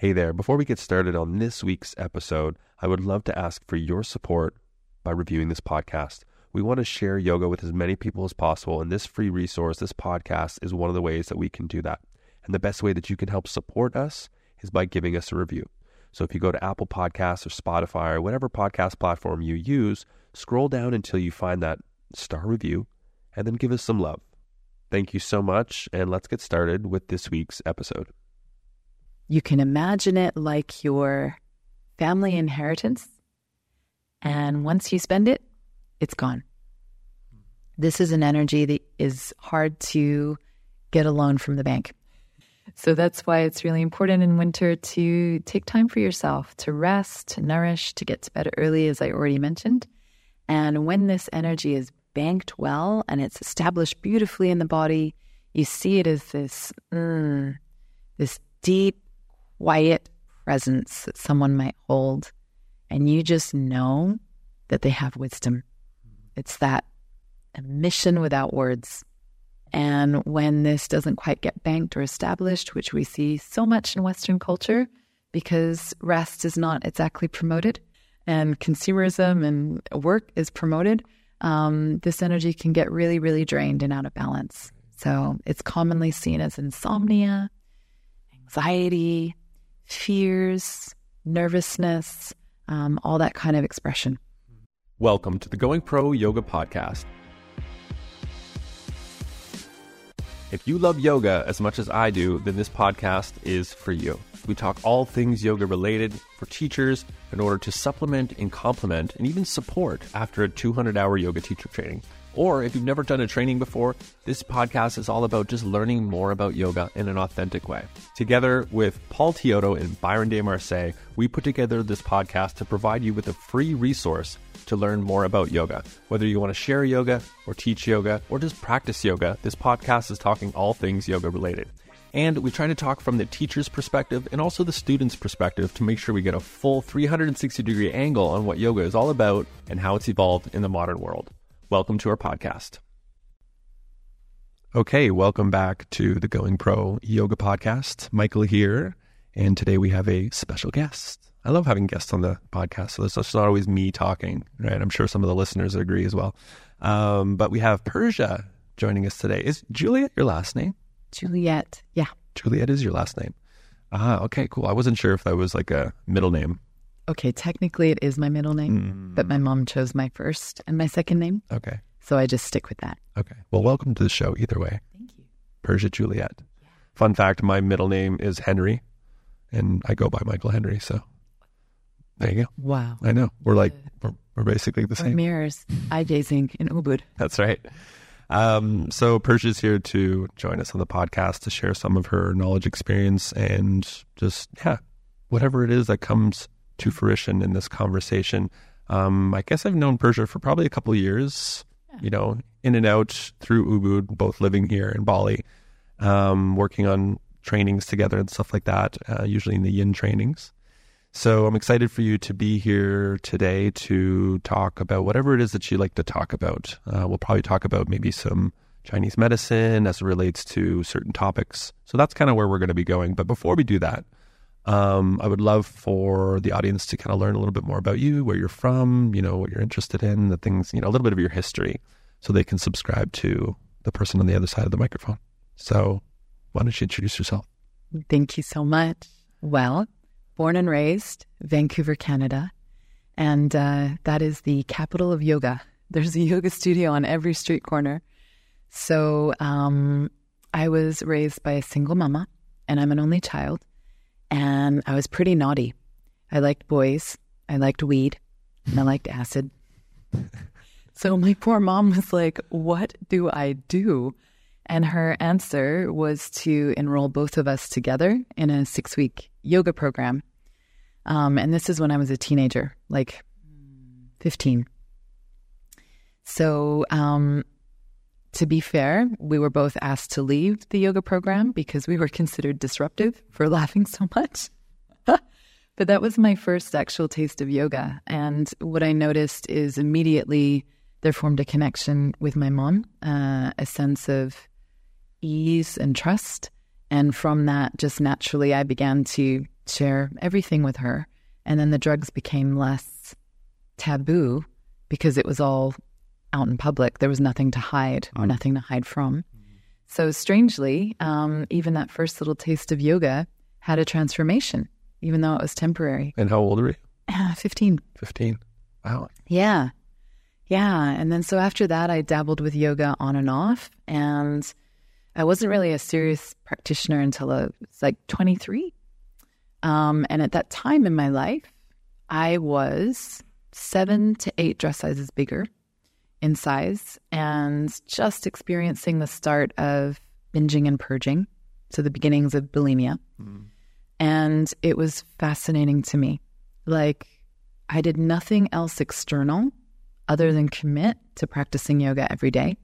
Hey there, before we get started on this week's episode, I would love to ask for your support by reviewing this podcast. We want to share yoga with as many people as possible, and this free resource, this podcast, is one of the ways that we can do that. And the best way that you can help support us is by giving us a review. So if you go to Apple Podcasts or Spotify or whatever podcast platform you use, scroll down until you find that star review and then give us some love. Thank you so much, and let's get started with this week's episode. You can imagine it like your family inheritance, and once you spend it, it's gone. This is an energy that is hard to get a loan from the bank. So that's why it's really important in winter to take time for yourself, to rest, to nourish, to get to bed early, as I already mentioned. And when this energy is banked well and it's established beautifully in the body, you see it as this deep, quiet presence that someone might hold, and you just know that they have wisdom. It's that emission without words. And when this doesn't quite get banked or established, which we see so much in Western culture because rest is not exactly promoted and consumerism and work is promoted, this energy can get really, really drained and out of balance. So it's commonly seen as insomnia, anxiety, fears, nervousness, all that kind of expression. Welcome to the Going Pro Yoga Podcast. If you love yoga as much as I do, then this podcast is for you. We talk all things yoga related for teachers in order to supplement and complement and even support after a 200-hour yoga teacher training. Or if you've never done a training before, this podcast is all about just learning more about yoga in an authentic way. Together with Paul Teodo and Byron De Marseille, we put together this podcast to provide you with a free resource to learn more about yoga. Whether you want to share yoga or teach yoga or just practice yoga, this podcast is talking all things yoga related. And we try to talk from the teacher's perspective and also the student's perspective to make sure we get a full 360-degree angle on what yoga is all about and how it's evolved in the modern world. Welcome to our podcast. Okay, welcome back to the Going Pro Yoga Podcast. Michael here, and today we have a special guest. I love having guests on the podcast, so it's not always me talking, right? I'm sure some of the listeners agree as well. But we have Persia joining us today. Is Juliet your last name? Juliet, yeah. Juliet is your last name. Okay, cool. I wasn't sure if that was like a middle name. Okay, technically it is my middle name, but my mom chose my first and my second name. Okay. So I just stick with that. Okay. Well, welcome to the show either way. Thank you. Persia Juliet. Yeah. Fun fact, my middle name is Henry, and I go by Michael Henry, so there you go. Wow. I know. We're basically the same. Mirrors, eye gazing in Ubud. That's right. So Persia's here to join us on the podcast to share some of her knowledge, experience, and just, whatever it is that comes to fruition in this conversation. I guess I've known Persia for probably a couple of years, in and out through Ubud, both living here in Bali, working on trainings together and stuff like that, usually in the yin trainings. So I'm excited for you to be here today to talk about whatever it is that you like to talk about. We'll probably talk about maybe some Chinese medicine as it relates to certain topics. So that's kind of where we're going to be going. But before we do that, I would love for the audience to kind of learn a little bit more about you, where you're from, what you're interested in, the things, a little bit of your history so they can subscribe to the person on the other side of the microphone. So why don't you introduce yourself? Thank you so much. Well, born and raised Vancouver, Canada, and that is the capital of yoga. There's a yoga studio on every street corner. So I was raised by a single mama, and I'm an only child. And I was pretty naughty. I liked boys, I liked weed, and I liked acid. So my poor mom was like, what do I do? And her answer was to enroll both of us together in a 6-week yoga program. And this is when I was a teenager, like 15. So to be fair, we were both asked to leave the yoga program because we were considered disruptive for laughing so much. But that was my first actual taste of yoga. And what I noticed is immediately there formed a connection with my mom, a sense of ease and trust. And from that, just naturally, I began to share everything with her. And then the drugs became less taboo because it was all out in public. There was nothing to hide or nothing to hide from. So strangely, even that first little taste of yoga had a transformation, even though it was temporary. And how old were you? 15. 15. Wow. Yeah. Yeah. And then so after that, I dabbled with yoga on and off. And I wasn't really a serious practitioner until I was like 23. And at that time in my life, I was 7 to 8 dress sizes bigger in size and just experiencing the start of binging and purging. So the beginnings of bulimia. And it was fascinating to me. Like, I did nothing else external other than commit to practicing yoga every day.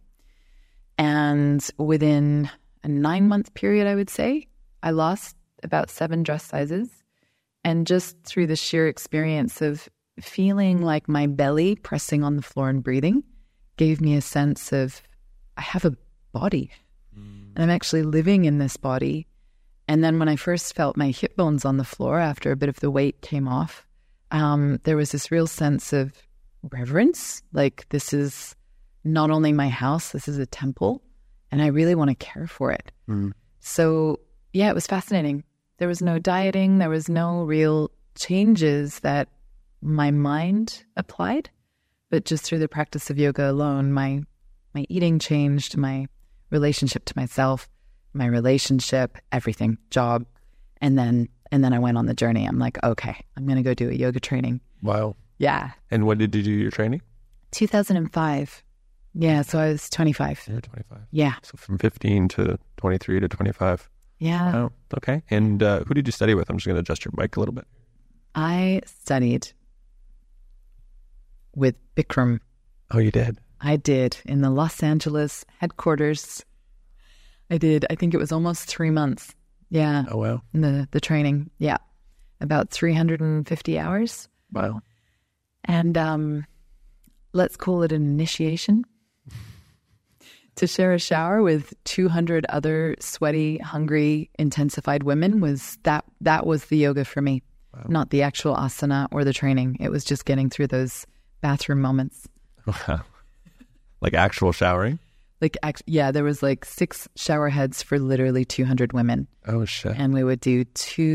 And within a 9-month period, I would say, I lost about 7 dress sizes. And just through the sheer experience of feeling like my belly pressing on the floor and breathing gave me a sense of, I have a body and I'm actually living in this body. And then when I first felt my hip bones on the floor after a bit of the weight came off, there was this real sense of reverence. Like, this is not only my house, this is a temple, and I really want to care for it. So yeah, it was fascinating. There was no dieting. There was no real changes that my mind applied, but just through the practice of yoga alone, my eating changed, my relationship to myself, my relationship, everything, job. And then I went on the journey. I'm like, okay, I'm going to go do a yoga training. Wow. Yeah. And when did you do your training? 2005. Yeah, so I was 25. You're 25. Yeah. So from 15 to 23 to 25. Yeah. Oh, okay. And who did you study with? I'm just going to adjust your mic a little bit. I studied with Bikram. Oh, you did? I did, in the Los Angeles headquarters. I think it was almost 3 months. Yeah. Oh, wow. The training. Yeah. About 350 hours. Wow. And let's call it an initiation. To share a shower with 200 other sweaty, hungry, intensified women that was the yoga for me. Wow. Not the actual asana or the training. It was just getting through those bathroom moments. Wow. Like actual showering? Yeah, there was like 6 shower heads for literally 200 women. Oh, shit. And we would do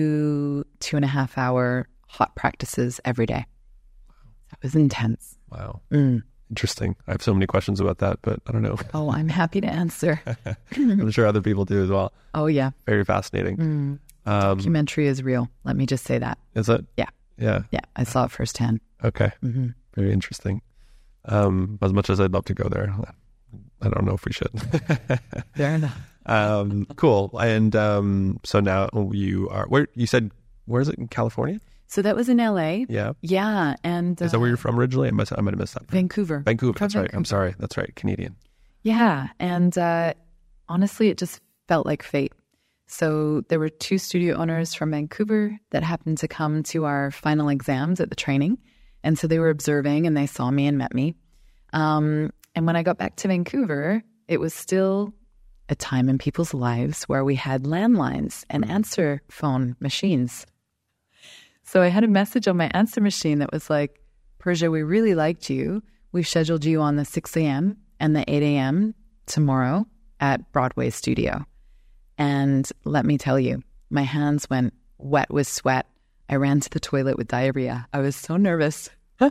2.5 hour hot practices every day. That was intense. Wow. Interesting. I have so many questions about that, but I don't know. Oh, I'm happy to answer. I'm sure other people do as well. Oh, yeah. Very fascinating. Documentary is real. Let me just say that. Is it? Yeah. Yeah. Yeah. I saw it firsthand. Okay. Very interesting. As much as I'd love to go there, I don't know if we should. Fair enough. Cool. And so now you are, where is it, in California? So that was in LA. Yeah. Yeah. And is that where you're from originally? I might have missed that. Vancouver. Vancouver. That's right. I'm sorry. That's right. Canadian. Yeah. And honestly, it just felt like fate. So there were 2 studio owners from Vancouver that happened to come to our final exams at the training. And so they were observing and they saw me and met me. And when I got back to Vancouver, it was still a time in people's lives where we had landlines and answer phone machines. So I had a message on my answer machine that was like, Persia, we really liked you. We've scheduled you on the 6 a.m. and the 8 a.m. tomorrow at Broadway Studio. And let me tell you, my hands went wet with sweat. I ran to the toilet with diarrhea. I was so nervous.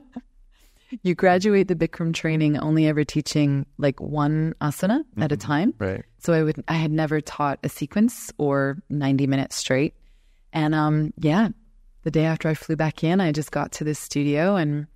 You graduate the Bikram training only ever teaching like one asana at a time. Right. So I had never taught a sequence or 90 minutes straight. And yeah, the day after I flew back in, I just got to this studio and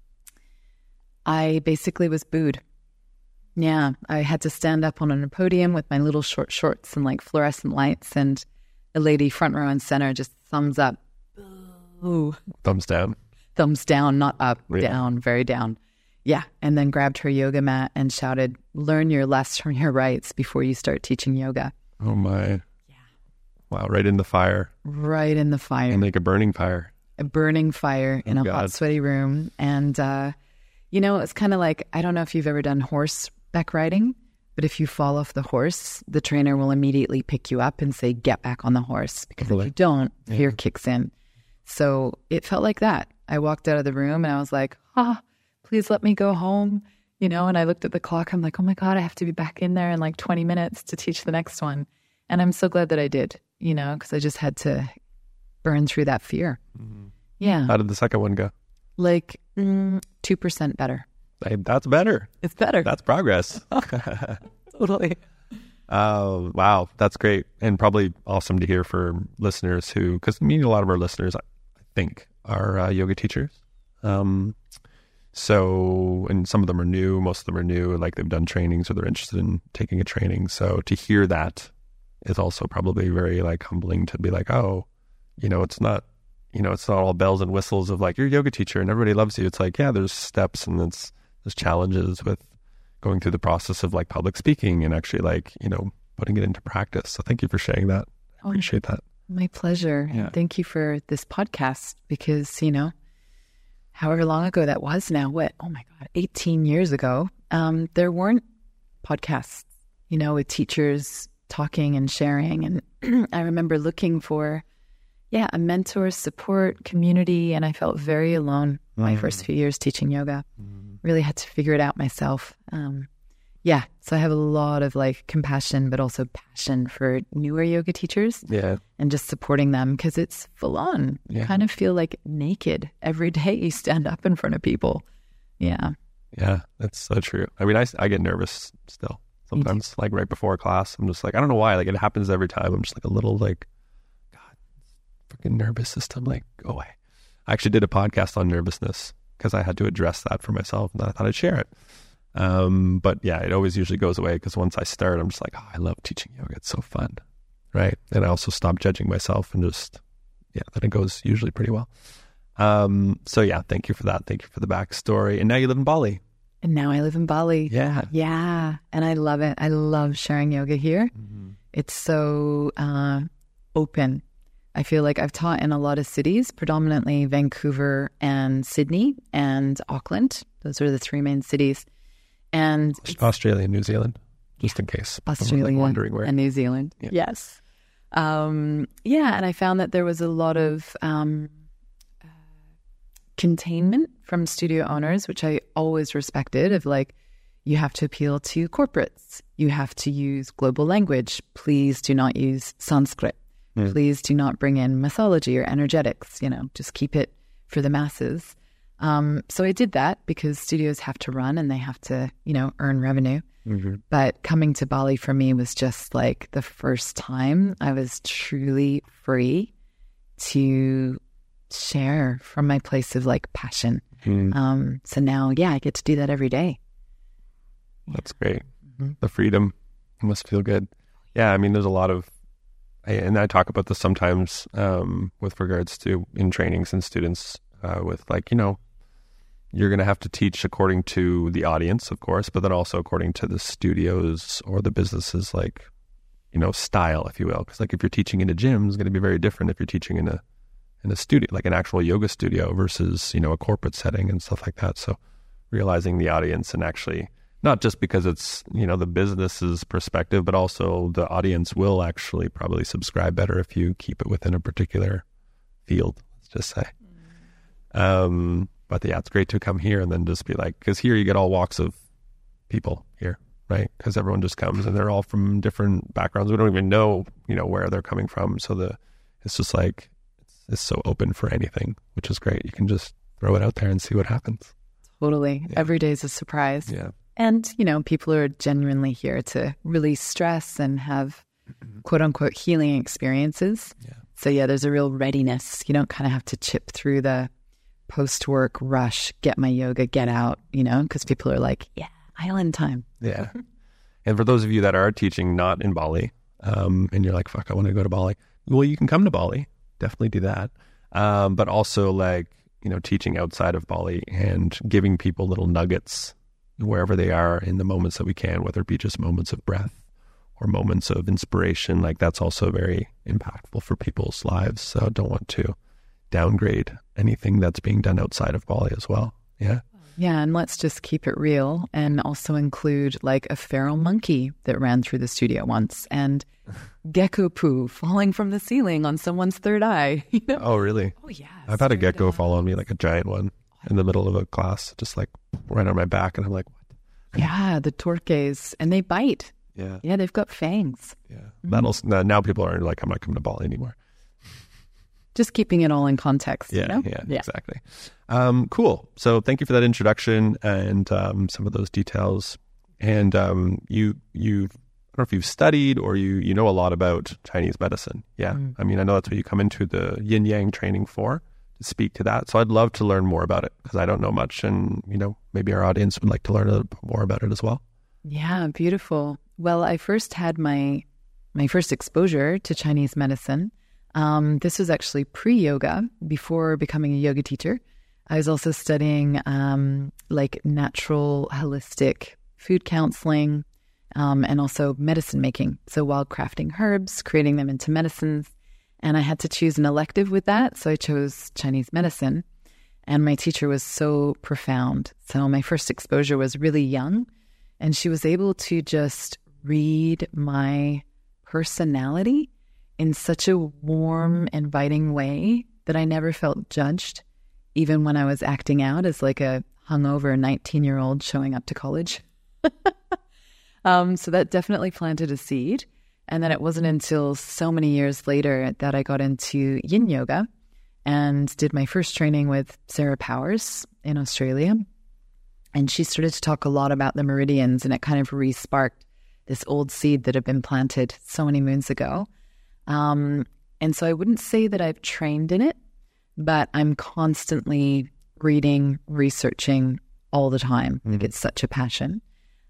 I basically was booed. Yeah, I had to stand up on a podium with my little short shorts and like fluorescent lights, and a lady front row and center just thumbs up. Boo. Thumbs down. Thumbs down, not up, Yeah. down, very down. Yeah, and then grabbed her yoga mat and shouted, learn your lefts from your rights before you start teaching yoga. Oh, my. Yeah. Wow, right in the fire. Right in the fire. And like a burning fire. A burning fire in a hot, sweaty room. And, you know, it's kind of like, I don't know if you've ever done horseback riding, But if you fall off the horse, the trainer will immediately pick you up and say, get back on the horse. Because if you don't, fear kicks in. So it felt like that. I walked out of the room and I was like, please let me go home. And I looked at the clock. I'm like, oh my God, I have to be back in there in like 20 minutes to teach the next one. And I'm so glad that I did, because I just had to burn through that fear. Mm-hmm. Yeah. How did the second one go? Like 2% better. Hey, that's better. It's better. That's progress. Totally. Wow. That's great. And probably awesome to hear for listeners because a lot of our listeners, I think, are yoga teachers. So, and some of them are new, most of them are new, like they've done trainings or they're interested in taking a training. So to hear that is also probably very like humbling to be like, oh, it's not all bells and whistles of like, you're a yoga teacher and everybody loves you. It's like, yeah, there's steps and there's challenges with going through the process of like public speaking and actually like, putting it into practice. So thank you for sharing that. I appreciate that. My pleasure. Yeah. Thank you for this podcast because, however long ago that was now, 18 years ago, there weren't podcasts, with teachers talking and sharing. And I remember looking for, a mentor, support, community. And I felt very alone my first few years teaching yoga. Really had to figure it out myself. So I have a lot of like compassion, but also passion for newer yoga teachers. Yeah. And just supporting them because it's full on. You kind of feel like naked every day you stand up in front of people. Yeah. Yeah, that's so true. I mean, I get nervous still sometimes, like right before a class. I'm just like, I don't know why. Like it happens every time. I'm just like a little like, God, freaking nervous system. Like, go away. I actually did a podcast on nervousness because I had to address that for myself and I thought I'd share it. But yeah, it always usually goes away because once I start, I'm just like, I love teaching yoga. It's so fun. Right. And I also stop judging myself and just, then it goes usually pretty well. So yeah, thank you for that. Thank you for the backstory. And now you live in Bali. And now I live in Bali. Yeah. Yeah. And I love it. I love sharing yoga here. Mm-hmm. It's so open. I feel like I've taught in a lot of cities, predominantly Vancouver and Sydney and Auckland. Those are the three main cities. And Australia and New Zealand, just in case. Australia wondering where. And New Zealand. Yeah. Yes. And I found that there was a lot of containment from studio owners, which I always respected, of like, you have to appeal to corporates. You have to use global language. Please do not use Sanskrit. Please do not bring in mythology or energetics, just keep it for the masses. So I did that because studios have to run and they have to, earn revenue. Mm-hmm. But coming to Bali for me was just like the first time I was truly free to share from my place of like passion. Mm-hmm. So now, I get to do that every day. That's great. Mm-hmm. The freedom must feel good. Yeah. I mean, there's a lot of, and I talk about this sometimes with regards to in trainings and students with like, you're going to have to teach according to the audience, of course, but then also according to the studios or the businesses, like, style, if you will. Because like if you're teaching in a gym, it's going to be very different if you're teaching in a studio, like an actual yoga studio versus, a corporate setting and stuff like that. So realizing the audience and actually not just because it's, the business's perspective, but also the audience will actually probably subscribe better if you keep it within a particular field, let's just say. But yeah, it's great to come here and then just be like, because here you get all walks of people here, right? Because everyone just comes and they're all from different backgrounds. We don't even know, where they're coming from. So it's just like, it's so open for anything, which is great. You can just throw it out there and see what happens. Totally. Yeah. Every day is a surprise. Yeah. And, people are genuinely here to release stress and have quote unquote healing experiences. Yeah. So there's a real readiness. You don't kind of have to chip through the post-work rush, get my yoga, get out, because people are like, island time. Yeah. And for those of you that are teaching not in Bali, and you're like, fuck, I want to go to Bali. Well, you can come to Bali. Definitely do that. But also like, teaching outside of Bali and giving people little nuggets wherever they are in the moments that we can, whether it be just moments of breath or moments of inspiration. Like that's also very impactful for people's lives. So don't want to downgrade anything that's being done outside of Bali as well. Yeah. Yeah, and let's just keep it real and also include like a feral monkey that ran through the studio once and gecko poo falling from the ceiling on someone's third eye. You know? Oh, really? Oh, yeah. I've had a gecko fall on me, like a giant one, in the middle of a class, just like right on my back. And I'm like, what? Yeah, the torques. And they bite. Yeah. Yeah, they've got fangs. Yeah. Now people are like, I'm not coming to Bali anymore. Just keeping it all in context. Yeah, you know? yeah, exactly. Cool. So thank you for that introduction and some of those details. And you I don't know if you've studied or you know a lot about Chinese medicine. Yeah. I mean, I know that's what you come into the yin yang training for, to speak to that. So I'd love to learn more about it because I don't know much, and maybe our audience would like to learn a little bit more about it as well. Yeah, beautiful. Well, I first had my first exposure to Chinese medicine. This was actually pre-yoga, before becoming a yoga teacher. I was also studying like natural holistic food counseling and also medicine making. So while crafting herbs, creating them into medicines. And I had to choose an elective with that. So I chose Chinese medicine. And my teacher was so profound. So my first exposure was really young. And she was able to just read my personality in such a warm, inviting way that I never felt judged, even when I was acting out as like a hungover 19-year-old showing up to college. So that definitely planted a seed. And then it wasn't until so many years later that I got into yin yoga and did my first training with Sarah Powers in Australia. And she started to talk a lot about the meridians, and it kind of re-sparked this old seed that had been planted so many moons ago. And so I wouldn't say that I've trained in it, but I'm constantly reading, researching all the time. Like it's such a passion.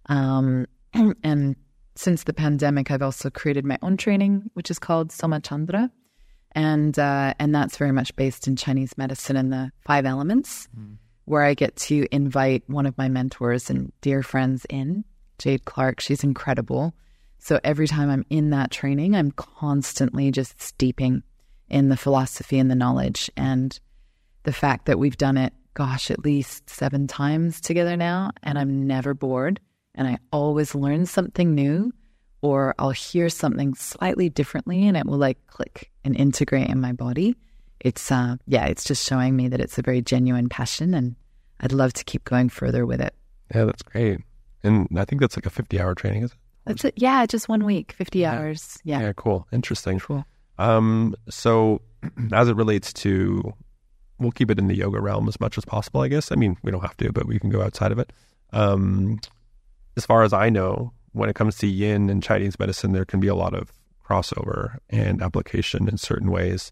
And since the pandemic, I've also created my own training, which is called Soma Chandra. And that's very much based in Chinese medicine and the 5 elements, where I get to invite one of my mentors and dear friends in, Jade Clark. She's incredible. So every time I'm in that training, I'm constantly just steeping in the philosophy and the knowledge. And the fact that we've done it, at least 7 times together now, and I'm never bored. And I always learn something new, or I'll hear something slightly differently and it will like click and integrate in my body. It's just showing me that it's a very genuine passion, and I'd love to keep going further with it. Yeah, that's great. And I think that's like a 50-hour training, is it? That's it. Yeah, just 1 week, 50 hours. Yeah. Yeah, cool. Interesting. Cool. So as it relates to, we'll keep it in the yoga realm as much as possible, I guess. I mean, we don't have to, but we can go outside of it. As far as I know, when it comes to yin and Chinese medicine, there can be a lot of crossover and application in certain ways.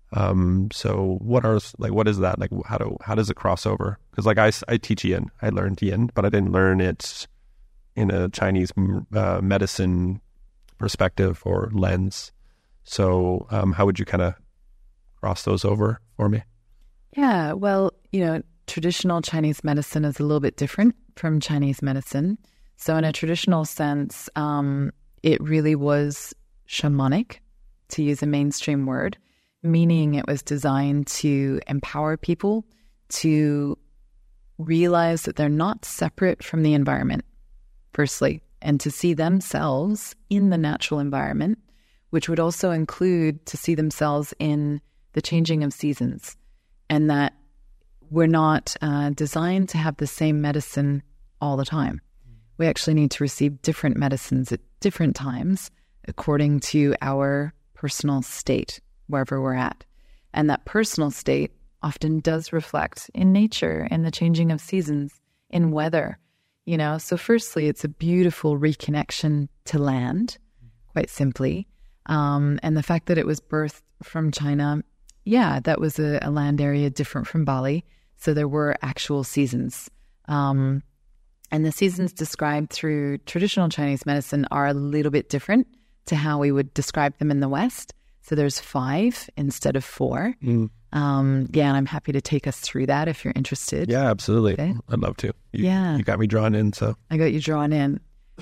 So what is that? Like, how does it cross over? Because like I teach yin, I learned yin, but I didn't learn it in a Chinese medicine perspective or lens. So how would you kind of cross those over for me? Yeah, well, traditional Chinese medicine is a little bit different from Chinese medicine. So in a traditional sense, it really was shamanic, to use a mainstream word, meaning it was designed to empower people to realize that they're not separate from the environment, firstly, and to see themselves in the natural environment, which would also include to see themselves in the changing of seasons, and that we're not designed to have the same medicine all the time. We actually need to receive different medicines at different times according to our personal state, wherever we're at. And that personal state often does reflect in nature, in the changing of seasons, in weather. So firstly, it's a beautiful reconnection to land, quite simply. And the fact that it was birthed from China, that was a land area different from Bali. So there were actual seasons. And the seasons described through traditional Chinese medicine are a little bit different to how we would describe them in the West. So there's 5 instead of 4. And I'm happy to take us through that if you're interested. Yeah, absolutely. Okay. I'd love to. You got me drawn in. So I got you drawn in.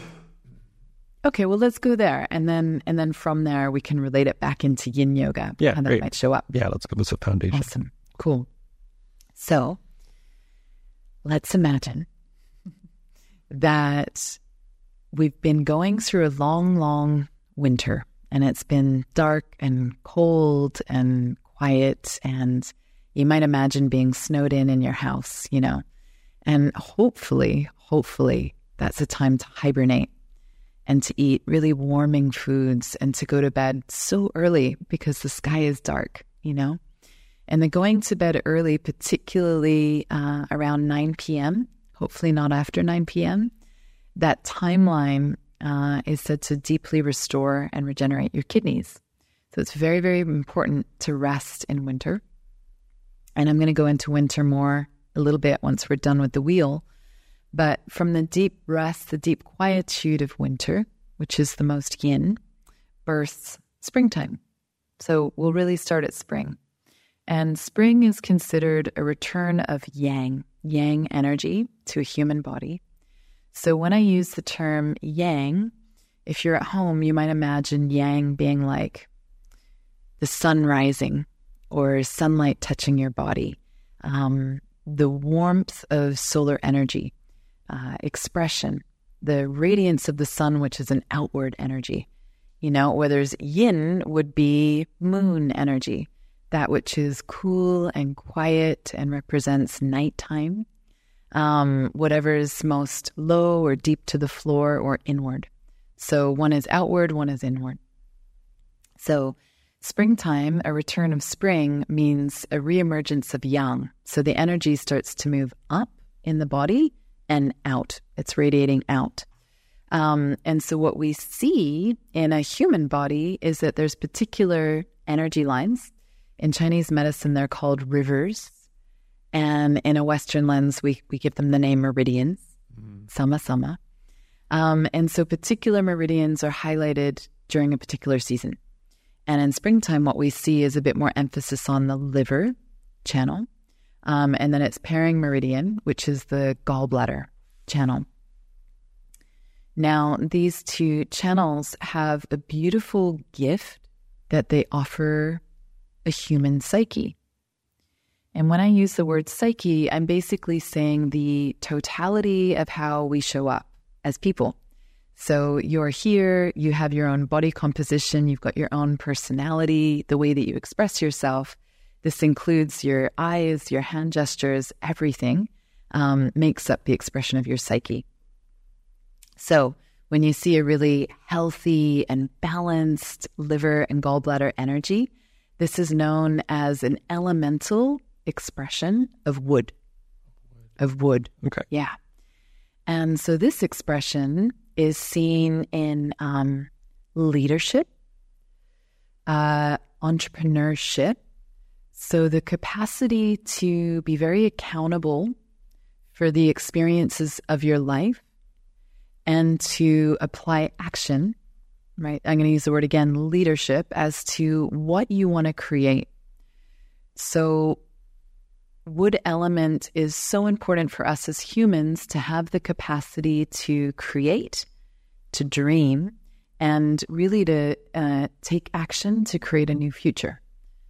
Okay, well, let's go there. And then from there, we can relate it back into yin yoga. Yeah, how that great. might show up. Yeah, let's give us a foundation. Awesome. Cool. So let's imagine that we've been going through a long, long winter, and it's been dark and cold and quiet, and you might imagine being snowed in your house, and hopefully that's a time to hibernate and to eat really warming foods and to go to bed so early because the sky is dark, and then going to bed early, particularly around 9 p.m., hopefully not after 9 p.m., that timeline is said to deeply restore and regenerate your kidneys. So it's very, very important to rest in winter. And I'm going to go into winter more a little bit once we're done with the wheel. But from the deep rest, the deep quietude of winter, which is the most yin, births springtime. So we'll really start at spring. And spring is considered a return of yang energy to a human body. So when I use the term yang, if you're at home, you might imagine yang being like the sun rising or sunlight touching your body, the warmth of solar energy, expression, the radiance of the sun, which is an outward energy. Where there's yin would be moon energy, that which is cool and quiet and represents nighttime. Whatever is most low or deep to the floor or inward. So one is outward, one is inward. So springtime, a return of spring, means a reemergence of yang. So the energy starts to move up in the body and out. It's radiating out. And so what we see in a human body is that there's particular energy lines. In Chinese medicine, they're called rivers. And in a Western lens, we give them the name meridians, sama. And so particular meridians are highlighted during a particular season. And in springtime, what we see is a bit more emphasis on the liver channel. And then it's pairing meridian, which is the gallbladder channel. Now, these two channels have a beautiful gift that they offer a human psyche. And when I use the word psyche, I'm basically saying the totality of how we show up as people. So you're here, you have your own body composition, you've got your own personality, the way that you express yourself. This includes your eyes, your hand gestures, everything makes up the expression of your psyche. So when you see a really healthy and balanced liver and gallbladder energy, this is known as an elemental expression of wood. Okay. Yeah. And so this expression is seen in leadership, entrepreneurship. So the capacity to be very accountable for the experiences of your life and to apply action, right? I'm going to use the word again, leadership, as to what you want to create. So wood element is so important for us as humans to have the capacity to create, to dream, and really to take action to create a new future.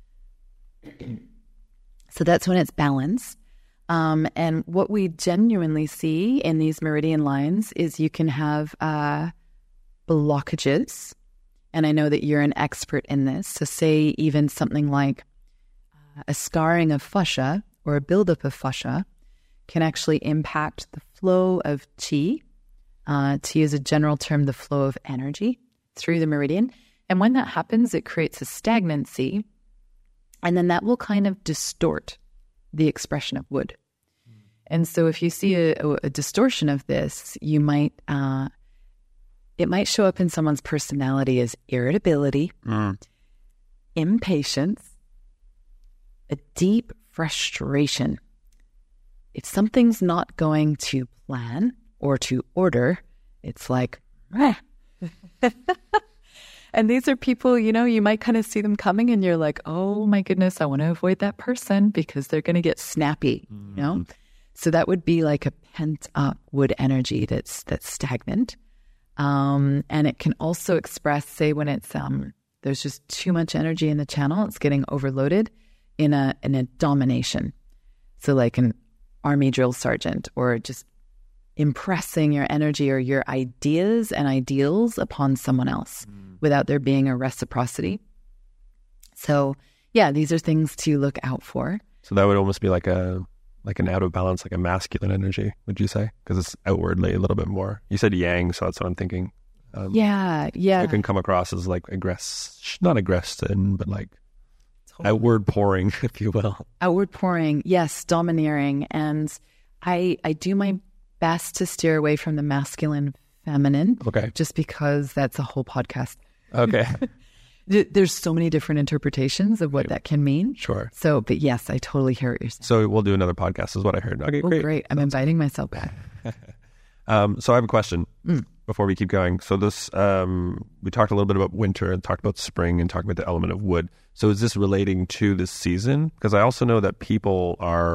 So that's when it's balanced. And what we genuinely see in these meridian lines is you can have blockages. And I know that you're an expert in this. So say even something like a scarring of fascia or a buildup of fascia can actually impact the flow of qi, to use a general term, the flow of energy through the meridian. And when that happens, it creates a stagnancy, and then that will kind of distort the expression of wood. And so if you see a distortion of this, you might, it might show up in someone's personality as irritability, impatience, a deep frustration. If something's not going to plan or to order, it's like, and these are people, you might kind of see them coming and you're like, oh my goodness, I want to avoid that person because they're going to get snappy, So that would be like a pent up wood energy that's stagnant. And it can also express, say, when it's, there's just too much energy in the channel, it's getting overloaded in a domination. So like an army drill sergeant, or just impressing your energy or your ideas and ideals upon someone else without there being a reciprocity. So yeah, these are things to look out for. So that would almost be like an out of balance, like a masculine energy, would you say? Because it's outwardly a little bit more. You said yang, so that's what I'm thinking. Yeah. It can come across as like not aggressive, but like outward pouring, if you will. Outward pouring, yes, domineering. And I do my best to steer away from the masculine feminine. Okay. Just because that's a whole podcast. Okay. There's so many different interpretations of what that can mean. Sure. So, but yes, I totally hear what you're saying. So we'll do another podcast is what I heard. Okay, great. I'm inviting myself back. So I have a question before we keep going. So this, we talked a little bit about winter and talked about spring and talked about the element of wood. So is this relating to this season? Because I also know that people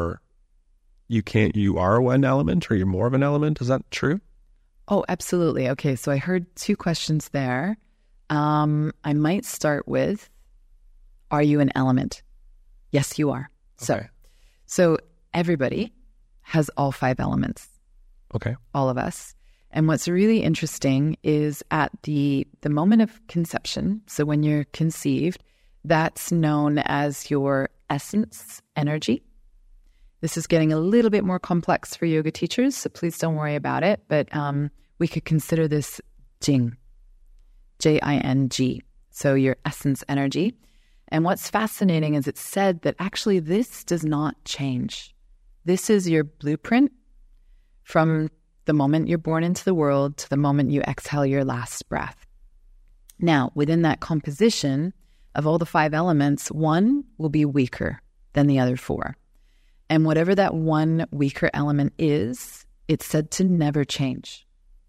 you are one element, or you're more of an element. Is that true? Oh, absolutely. Okay. So I heard two questions there. I might start with, are you an element? Yes, you are. Okay. So everybody has all 5 elements. Okay. All of us. And what's really interesting is at the moment of conception, so when you're conceived, that's known as your essence energy. This is getting a little bit more complex for yoga teachers, so please don't worry about it. But we could consider this Jing, Jing. So your essence energy. And what's fascinating is it's said that actually this does not change. This is your blueprint from the moment you're born into the world to the moment you exhale your last breath. Now, within that composition of all the 5 elements, one will be weaker than the other 4. And whatever that one weaker element is, it's said to never change.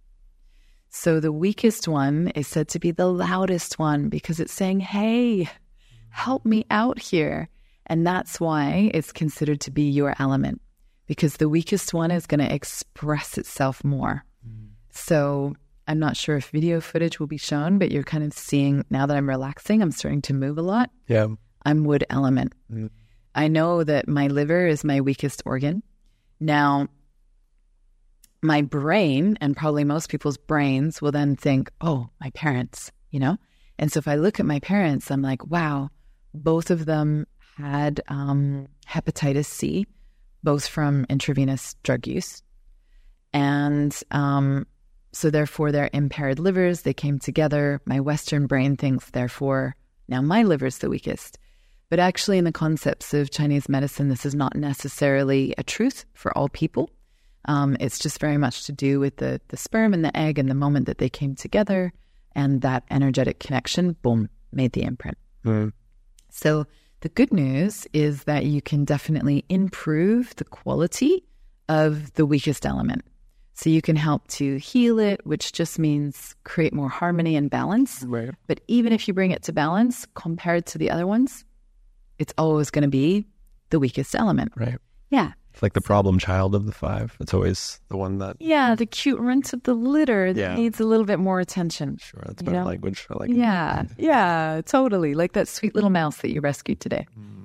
So the weakest one is said to be the loudest one because it's saying, hey, help me out here. And that's why it's considered to be your element, because the weakest one is going to express itself more. So I'm not sure if video footage will be shown, but you're kind of seeing, now that I'm relaxing, I'm starting to move a lot. Yeah. I'm wood element. I know that my liver is my weakest organ. Now, my brain, and probably most people's brains, will then think, oh, my parents, And so if I look at my parents, I'm like, wow, both of them had hepatitis C, both from intravenous drug use. And so therefore their impaired livers, they came together. My Western brain thinks, therefore, now my liver's the weakest. But actually in the concepts of Chinese medicine, this is not necessarily a truth for all people. It's just very much to do with the sperm and the egg and the moment that they came together, and that energetic connection, boom, made the imprint. So the good news is that you can definitely improve the quality of the weakest element. So you can help to heal it, which just means create more harmony and balance. Right. But even if you bring it to balance compared to the other ones, it's always going to be the weakest element. Right. Yeah. It's like the problem child of the 5. It's always the one that... Yeah, the cute runt of the litter that needs a little bit more attention. Sure, that's better language. I like it. Yeah, totally. Like that sweet little mouse that you rescued today.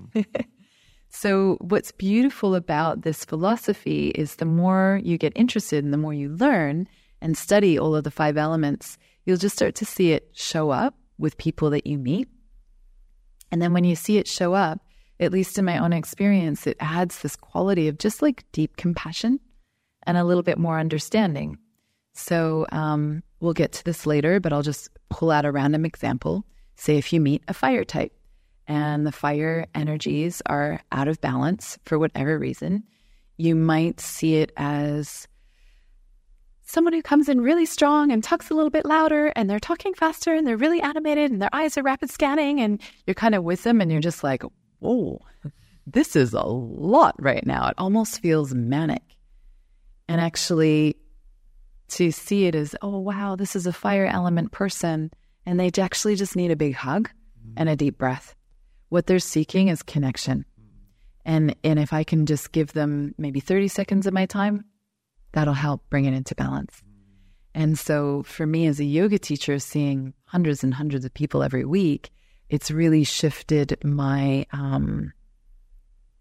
So what's beautiful about this philosophy is the more you get interested and the more you learn and study all of the 5 elements, you'll just start to see it show up with people that you meet. And then when you see it show up, at least in my own experience, it adds this quality of just like deep compassion and a little bit more understanding. So we'll get to this later, but I'll just pull out a random example. Say if you meet a fire type and the fire energies are out of balance for whatever reason, you might see it as someone who comes in really strong and talks a little bit louder, and they're talking faster and they're really animated and their eyes are rapid scanning, and you're kind of with them and you're just like, whoa, this is a lot right now. It almost feels manic. And actually to see it as, oh, wow, this is a fire element person, and they actually just need a big hug and a deep breath. What they're seeking is connection. And if I can just give them maybe 30 seconds of my time, that'll help bring it into balance. And so for me as a yoga teacher, seeing hundreds and hundreds of people every week, it's really shifted my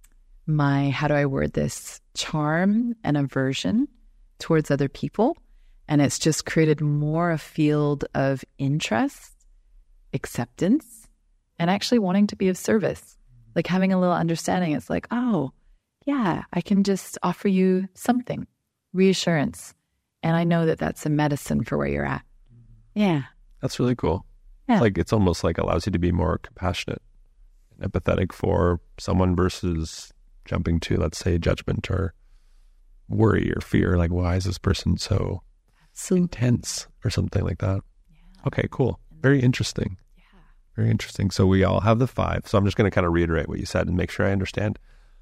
my, how do I word this, charm and aversion towards other people. And it's just created more a field of interest, acceptance, and actually wanting to be of service. Like having a little understanding. It's like, oh, yeah, I can just offer you something, reassurance. And I know that that's a medicine for where you're at. Yeah. That's really cool. Yeah. Like it's almost like allows you to be more compassionate and empathetic for someone versus jumping to, let's say, judgment or worry or fear. Like, why is this person so intense or something like that? Yeah. Okay, cool. Very interesting. Yeah. Very interesting. So we all have the 5. So I'm just going to kind of reiterate what you said and make sure I understand.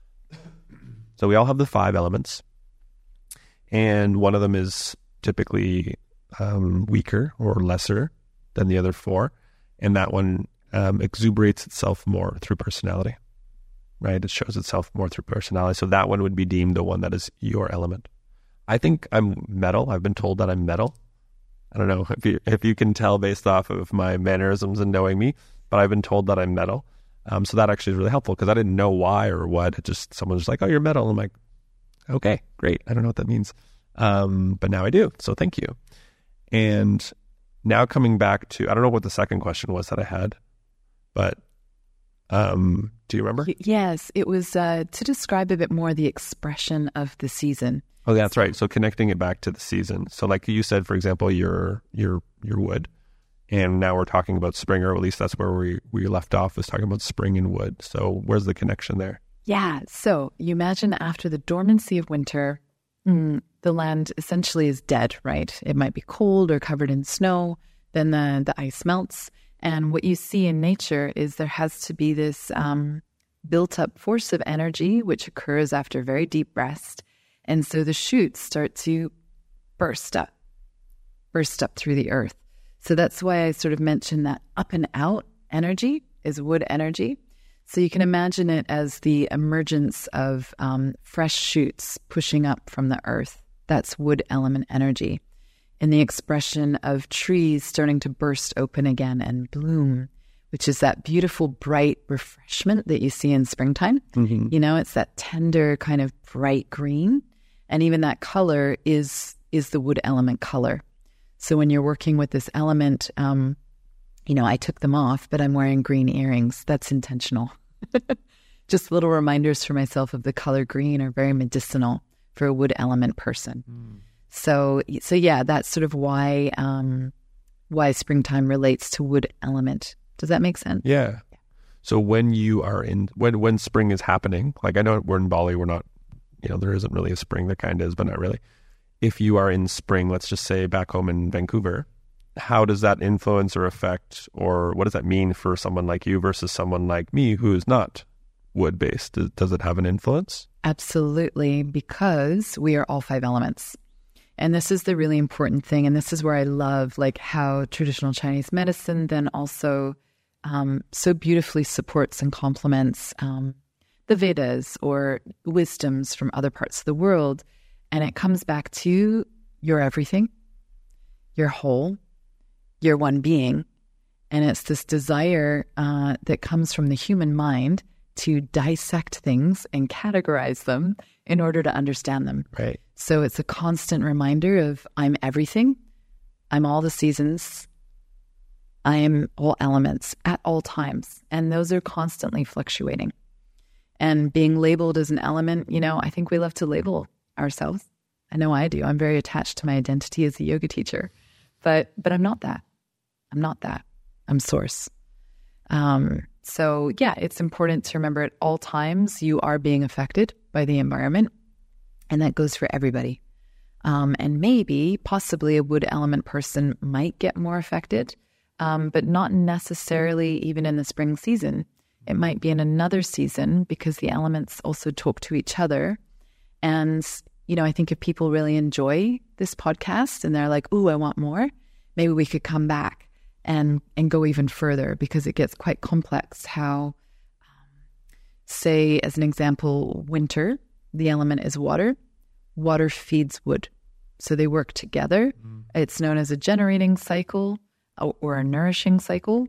So we all have the 5 elements. And one of them is typically weaker or lesser than the other 4. And that one exuberates itself more through personality, right? It shows itself more through personality. So that one would be deemed the one that is your element. I think I'm metal. I've been told that I'm metal. I don't know if you can tell based off of my mannerisms and knowing me, but I've been told that I'm metal. So that actually is really helpful because I didn't know why or what. It just, someone was like, oh, you're metal. I'm like, okay, great. I don't know what that means. But now I do. So thank you. And now coming back to, I don't know what the second question was that I had, but do you remember? Yes, it was to describe a bit more the expression of the season. Oh, that's right. So connecting it back to the season. So like you said, for example, your wood, and now we're talking about spring, or at least that's where we left off, was talking about spring and wood. So where's the connection there? Yeah. So you imagine after the dormancy of winter, the land essentially is dead, right? It might be cold or covered in snow. Then the ice melts. And what you see in nature is there has to be this built-up force of energy, which occurs after very deep rest. And so the shoots start to burst up through the earth. So that's why I sort of mentioned that up and out energy is wood energy. So you can imagine it as the emergence of fresh shoots pushing up from the earth. That's wood element energy. And the expression of trees starting to burst open again and bloom, which is that beautiful, bright refreshment that you see in springtime. Mm-hmm. You know, it's that tender kind of bright green. And even that color is the wood element color. So when you're working with this element, I took them off, but I'm wearing green earrings. That's intentional. Just little reminders for myself of the color green are very medicinal for a wood element person. So yeah, that's sort of why springtime relates to wood element. Does that make sense? Yeah. So when you are when spring is happening, like I know we're in Bali, we're not, there isn't really a spring. There kind of is, but not really. If you are in spring, let's just say back home in Vancouver, how does that influence or affect, or what does that mean for someone like you versus someone like me who is not wood-based? Does it have an influence? Absolutely, because we are all 5 elements. And this is the really important thing. And this is where I love like how traditional Chinese medicine then also so beautifully supports and complements the Vedas or wisdoms from other parts of the world. And it comes back to you're everything, you're whole, you're one being. And it's this desire that comes from the human mind to dissect things and categorize them in order to understand them. Right. So it's a constant reminder of I'm everything, I'm all the seasons, I am all elements at all times. And those are constantly fluctuating. And being labeled as an element, I think we love to label ourselves. I know I do. I'm very attached to my identity as a yoga teacher, but I'm not that. I'm not that. I'm source. So yeah, it's important to remember at all times you are being affected by the environment, and that goes for everybody. And maybe, possibly a wood element person might get more affected, but not necessarily even in the spring season. It might be in another season because the elements also talk to each other. And, I think if people really enjoy this podcast and they're like, ooh, I want more, maybe we could come back and go even further, because it gets quite complex how, say, as an example, winter, the element is water. Water feeds wood. So they work together. It's known as a generating cycle or a nourishing cycle.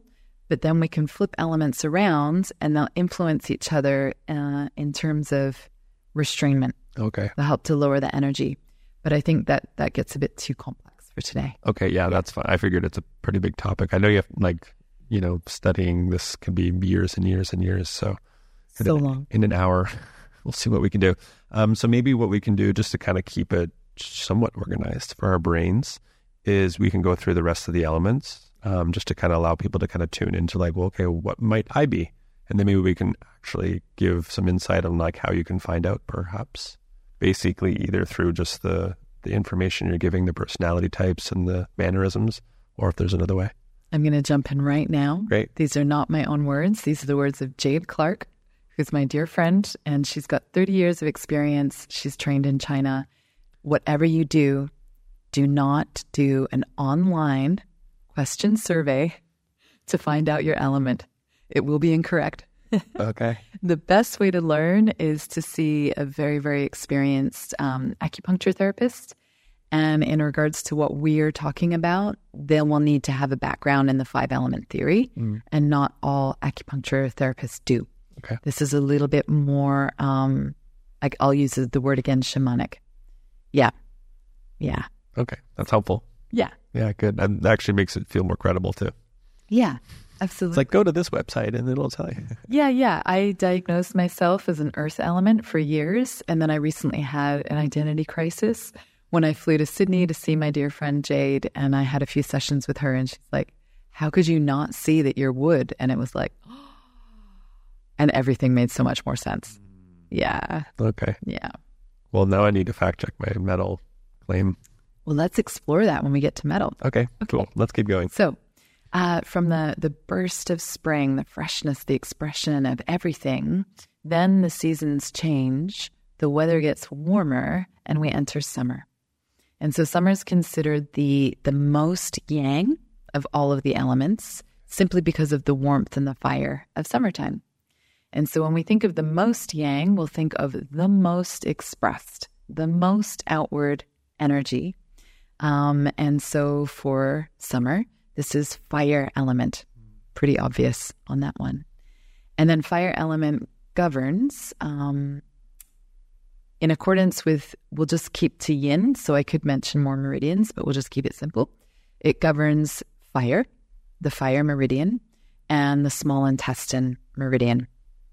but then we can flip elements around and they'll influence each other in terms of restrainment. Okay. They'll help to lower the energy. But I think that gets a bit too complex for today. Okay, yeah, that's fine. I figured it's a pretty big topic. I know you have, studying this can be years and years and years. So long. In an hour, we'll see what we can do. So maybe what we can do just to kind of keep it somewhat organized for our brains is we can go through the rest of the elements just to kind of allow people to kind of tune into like, well, okay, what might I be? And then maybe we can actually give some insight on like how you can find out perhaps. Basically either through just the information you're giving, the personality types and the mannerisms, or if there's another way. I'm going to jump in right now. Great. These are not my own words. These are the words of Jade Clark, who's my dear friend, and she's got 30 years of experience. She's trained in China. Whatever you do not do an online question survey to find out your element. It will be incorrect. Okay. The best way to learn is to see a very, very experienced acupuncture therapist. And in regards to what we're talking about, they will need to have a background in the 5-element theory, and not all acupuncture therapists do. Okay. This is a little bit more, I'll use the word again, shamanic. Yeah. Okay, that's helpful. Yeah. Yeah, good. That actually makes it feel more credible too. Yeah, absolutely. It's like, go to this website and it'll tell you. Yeah. I diagnosed myself as an earth element for years. And then I recently had an identity crisis when I flew to Sydney to see my dear friend Jade. And I had a few sessions with her and she's like, how could you not see that you're wood? And it was like, and everything made so much more sense. Yeah. Okay. Yeah. Well, now I need to fact check my metal claim. Well, let's explore that when we get to metal. Okay. Cool. Let's keep going. So from the burst of spring, the freshness, the expression of everything, then the seasons change, the weather gets warmer, and we enter summer. And so summer is considered the most yang of all of the elements, simply because of the warmth and the fire of summertime. And so when we think of the most yang, we'll think of the most expressed, the most outward energy. And so for summer, this is fire element. Pretty obvious on that one. And then fire element governs in accordance with, we'll just keep to yin. So I could mention more meridians, but we'll just keep it simple. It governs fire, the fire meridian, and the small intestine meridian.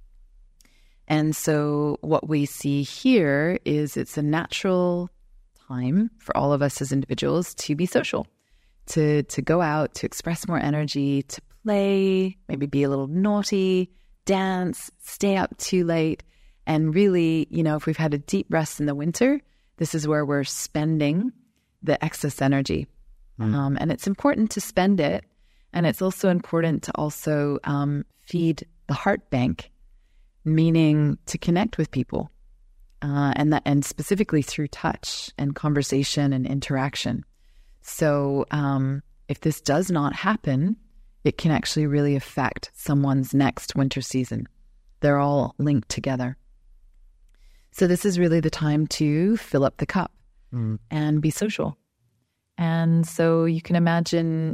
And so what we see here is it's a natural time for all of us as individuals to be social, to go out, to express more energy, to play, maybe be a little naughty, dance, stay up too late. And really, if we've had a deep rest in the winter, this is where we're spending the excess energy. And it's important to spend it. And it's also important to also feed the heart bank, meaning to connect with people. And specifically through touch and conversation and interaction. So if this does not happen, it can actually really affect someone's next winter season. They're all linked together. So this is really the time to fill up the cup and be social. And so you can imagine,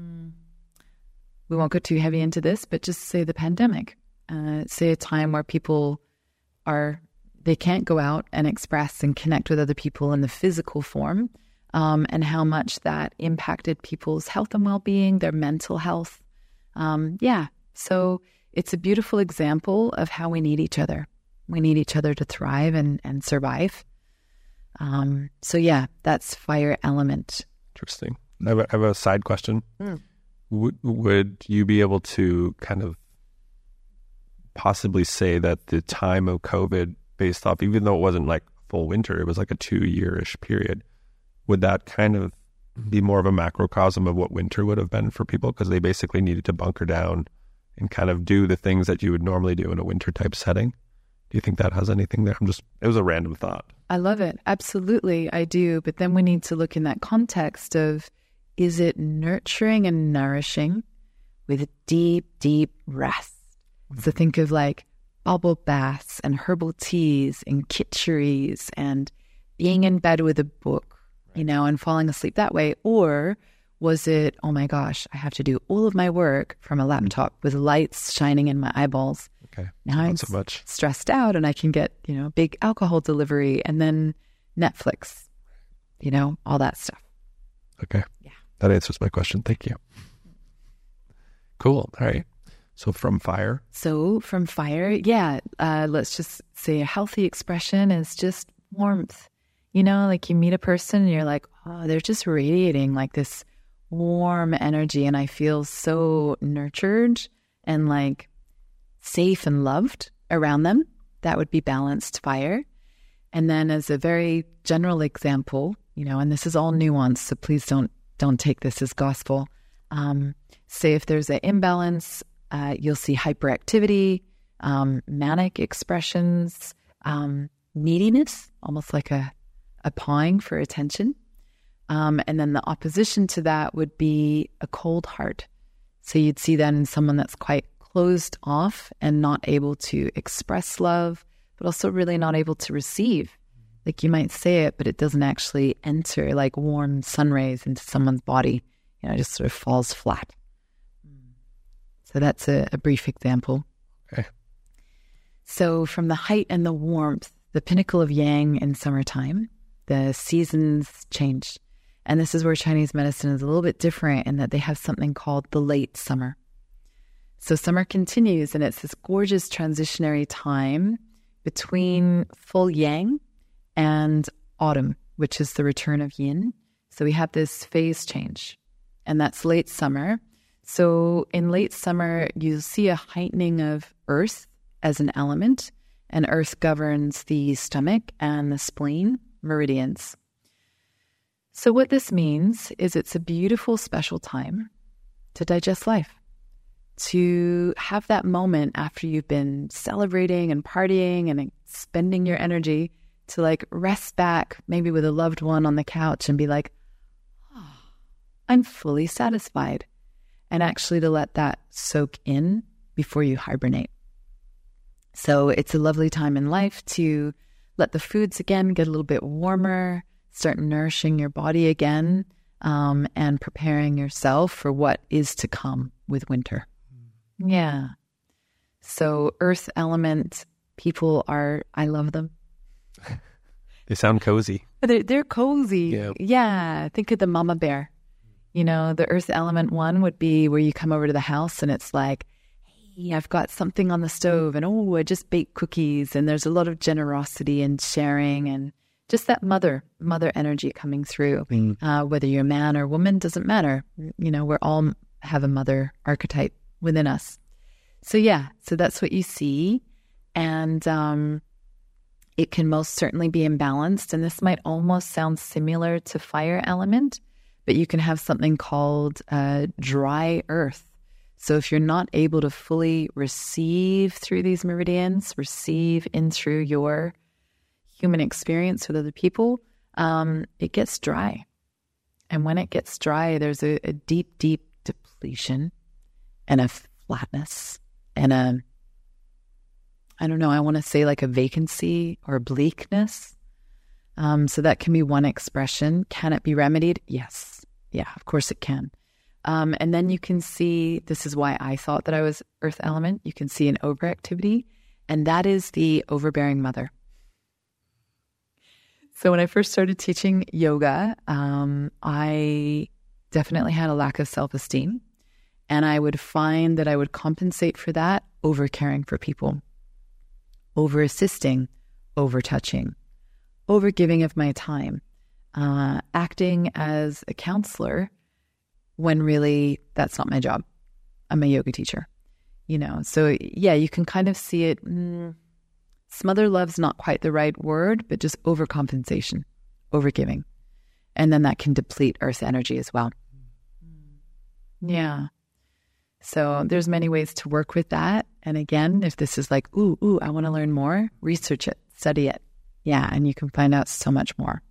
we won't go too heavy into this, but just say the pandemic. Say a time where people they can't go out and express and connect with other people in the physical form, and how much that impacted people's health and well-being, their mental health. So it's a beautiful example of how we need each other. We need each other to thrive and survive. That's fire element. Interesting. I have a side question. Would you be able to kind of possibly say that the time of COVID, based off, even though it wasn't like full winter, it was like a 2-year-ish period, would that kind of be more of a macrocosm of what winter would have been for people? Because they basically needed to bunker down and kind of do the things that you would normally do in a winter type setting. Do you think that has anything there? It was a random thought. I love it. Absolutely, I do. But then we need to look in that context of, is it nurturing and nourishing with deep, deep rest? So think of like bubble baths and herbal teas and kitcheries and being in bed with a book, and falling asleep that way. Or Was it, oh my gosh, I have to do all of my work from a laptop with lights shining in my eyeballs. Okay. Now I'm so much. stressed out and I can get, big alcohol delivery and then Netflix, all that stuff. Okay. Yeah. That answers my question. Thank you. Cool. All right. So from fire. Let's just say a healthy expression is just warmth. Like you meet a person and you're like, oh, they're just radiating like this warm energy. And I feel so nurtured and like safe and loved around them. That would be balanced fire. And then as a very general example, and this is all nuanced, so please don't take this as gospel. Say if there's an imbalance, you'll see hyperactivity, manic expressions, neediness, almost like a pawing for attention. And then the opposition to that would be a cold heart. So you'd see that in someone that's quite closed off and not able to express love, but also really not able to receive. Like you might say it, but it doesn't actually enter like warm sun rays into someone's body. It just sort of falls flat. So that's a brief example. Okay. So from the height and the warmth, the pinnacle of yang in summertime, the seasons change. And this is where Chinese medicine is a little bit different in that they have something called the late summer. So summer continues and it's this gorgeous transitionary time between full yang and autumn, which is the return of yin. So we have this phase change, and that's late summer. So in late summer, you'll see a heightening of earth as an element, and earth governs the stomach and the spleen meridians. So what this means is it's a beautiful, special time to digest life, to have that moment after you've been celebrating and partying and spending your energy to like rest back, maybe with a loved one on the couch and be like, oh, I'm fully satisfied. And actually to let that soak in before you hibernate. So it's a lovely time in life to let the foods again get a little bit warmer, start nourishing your body again, and preparing yourself for what is to come with winter. Yeah. So earth element people I love them. They sound cozy. They're cozy. Yeah. Yeah. Think of the mama bear. The earth element one would be where you come over to the house and it's like, hey, I've got something on the stove and I just baked cookies, and there's a lot of generosity and sharing and just that mother energy coming through. Whether you're a man or woman, doesn't matter. We're all have a mother archetype within us. So that's what you see. And it can most certainly be imbalanced. And this might almost sound similar to fire element, but you can have something called dry earth. So if you're not able to fully receive through these meridians, receive in through your human experience with other people, it gets dry. And when it gets dry, there's a deep, deep depletion and a flatness and I want to say like a vacancy or bleakness. So that can be one expression. Can it be remedied? Yes. Yeah, of course it can. And then you can see, this is why I thought that I was earth element. You can see an overactivity, and that is the overbearing mother. So when I first started teaching yoga, I definitely had a lack of self-esteem, and I would find that I would compensate for that over caring for people, over assisting, over touching, over giving of my time, acting as a counselor when really that's not my job. I'm a yoga teacher, So yeah, you can kind of see it. Smother love's not quite the right word, but just overcompensation, overgiving. And then that can deplete earth energy as well. Yeah. So there's many ways to work with that. And again, if this is like, ooh, I want to learn more, research it, study it. Yeah. And you can find out so much more.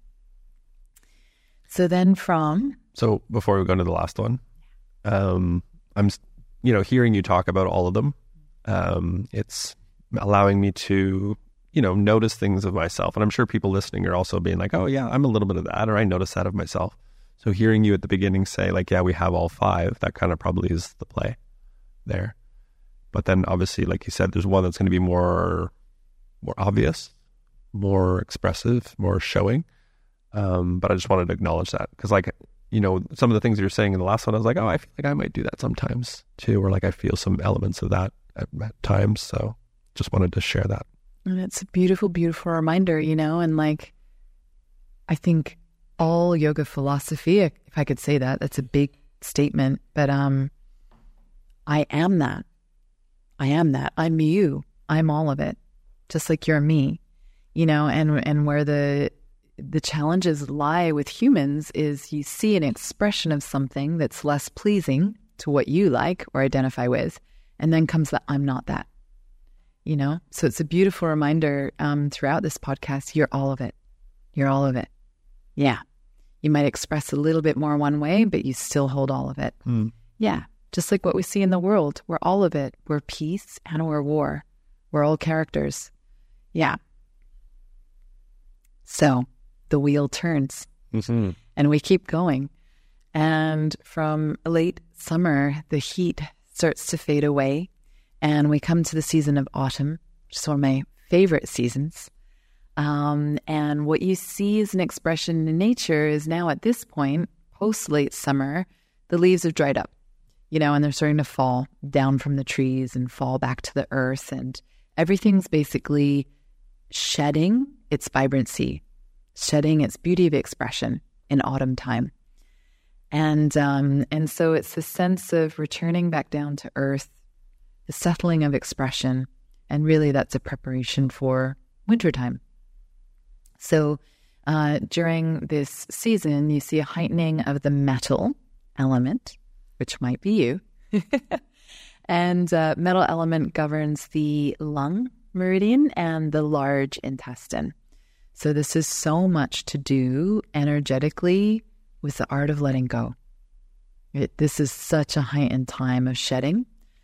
So then So before we go into the last one, I'm, hearing you talk about all of them. It's allowing me to, notice things of myself. And I'm sure people listening are also being like, oh yeah, I'm a little bit of that, or I notice that of myself. So hearing you at the beginning say like, yeah, we have all 5, that kind of probably is the play there. But then obviously, like you said, there's one that's going to be more obvious, more expressive, more showing. But I just wanted to acknowledge that because, like, you know, some of the things you were saying in the last one, I was like, oh, I feel like I might do that sometimes too, or like I feel some elements of that at times. So just wanted to share that. And it's a beautiful, beautiful reminder, you know, and like, I think all yoga philosophy, if I could say that, that's a big statement, but I am that. I am that. I'm you. I'm all of it. Just like you're me, you know, and where the challenges lie with humans is you see an expression of something that's less pleasing to what you like or identify with, and then comes the I'm not that, you know? So it's a beautiful reminder throughout this podcast, you're all of it. You're all of it. Yeah. You might express a little bit more one way, but you still hold all of it. Yeah. Just like what we see in the world. We're all of it. We're peace and we're war. We're all characters. Yeah. So the wheel turns and we keep going. And from late summer, the heat starts to fade away and we come to the season of autumn, which is one of my favorite seasons. And what you see as an expression in nature is now at this point, post late summer, the leaves have dried up, you know, and they're starting to fall down from the trees and fall back to the earth. And everything's basically shedding its vibrancy, shedding its beauty of expression in autumn time. And so it's the sense of returning back down to earth, the settling of expression. And really that's a preparation for wintertime. So during this season, you see a heightening of the metal element, which might be you. And metal element governs the lung meridian and the large intestine. So this is so much to do energetically with the art of letting go. This is such a heightened time of shedding,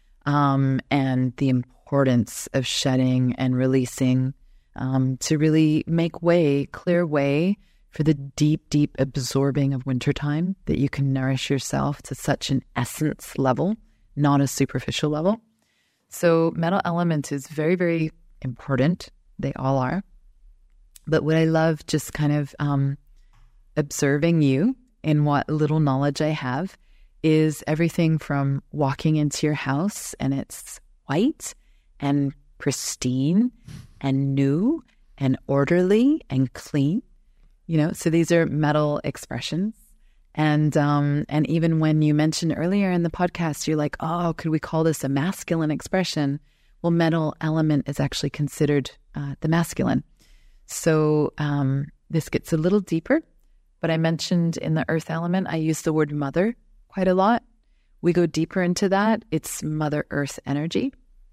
and the importance of shedding and releasing to really make way, clear way for the deep, deep absorbing of wintertime, that you can nourish yourself to such an essence level, not a superficial level. So metal element is very, very important. They all are. But what I love just kind of observing you in what little knowledge I have is everything from walking into your house and it's white and pristine and new and orderly and clean, you know, so these are metal expressions. And even when you mentioned earlier in the podcast, you're like, oh, could we call this a masculine expression? Well, metal element is actually considered the masculine. So this gets a little deeper, but I mentioned in the earth element, I use the word mother quite a lot. We go deeper into that. It's Mother Earth energy.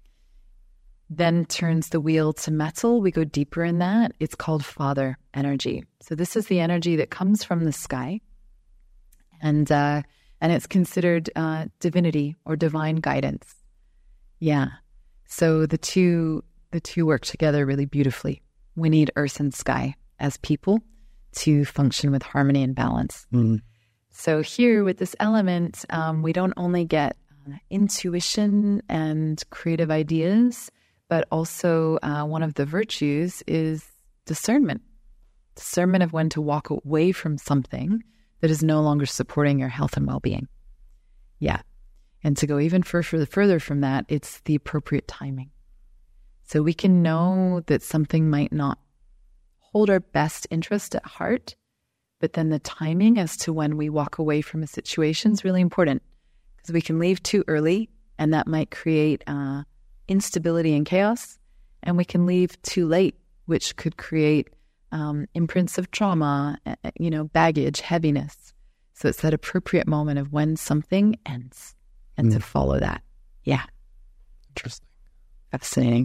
Then turns the wheel to metal. We go deeper in that. It's called Father energy. So this is the energy that comes from the sky. And it's considered divinity or divine guidance. Yeah. So the two work together really beautifully. We need earth and sky as people to function with harmony and balance. Mm-hmm. So here with this element, we don't only get intuition and creative ideas, but also one of the virtues is discernment. Discernment of when to walk away from something that is no longer supporting your health and well-being. Yeah. And to go even further from that, it's the appropriate timing. So we can know that something might not hold our best interest at heart, but then the timing as to when we walk away from a situation is really important, because we can leave too early and that might create instability and chaos, and we can leave too late, which could create imprints of trauma, baggage, heaviness. So it's that appropriate moment of when something ends and to follow that. Yeah. Interesting. Fascinating.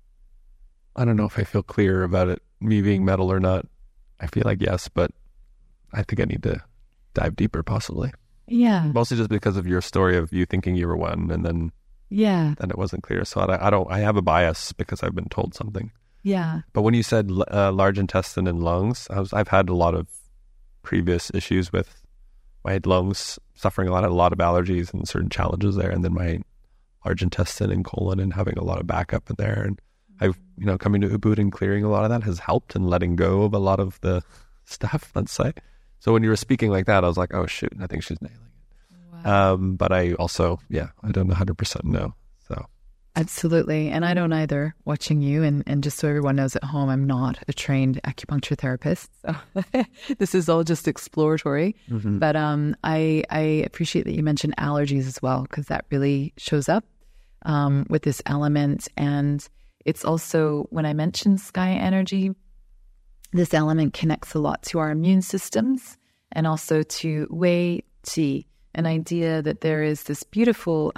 I don't know if I feel clear about it, me being metal or not. I feel like yes, but I think I need to dive deeper possibly. Yeah. Mostly just because of your story of you thinking you were one and then it wasn't clear. So I have a bias because I've been told something. Yeah. But when you said large intestine and lungs, I've had a lot of previous issues with my lungs suffering a lot of allergies and certain challenges there, and then my large intestine and colon and having a lot of backup in there. And I've, coming to Ubud and clearing a lot of that has helped, and letting go of a lot of the stuff, let's say. So when you were speaking like that, I was like, oh shoot, I think she's nailing it. Wow. But I also, I don't 100% know. So absolutely. And I don't either, watching you. And just so everyone knows at home, I'm not a trained acupuncture therapist. So this is all just exploratory. Mm-hmm. But I appreciate that you mentioned allergies as well, because that really shows up with this element. And it's also, when I mentioned sky energy, this element connects a lot to our immune systems and also to Wei Qi, an idea that there is this beautiful,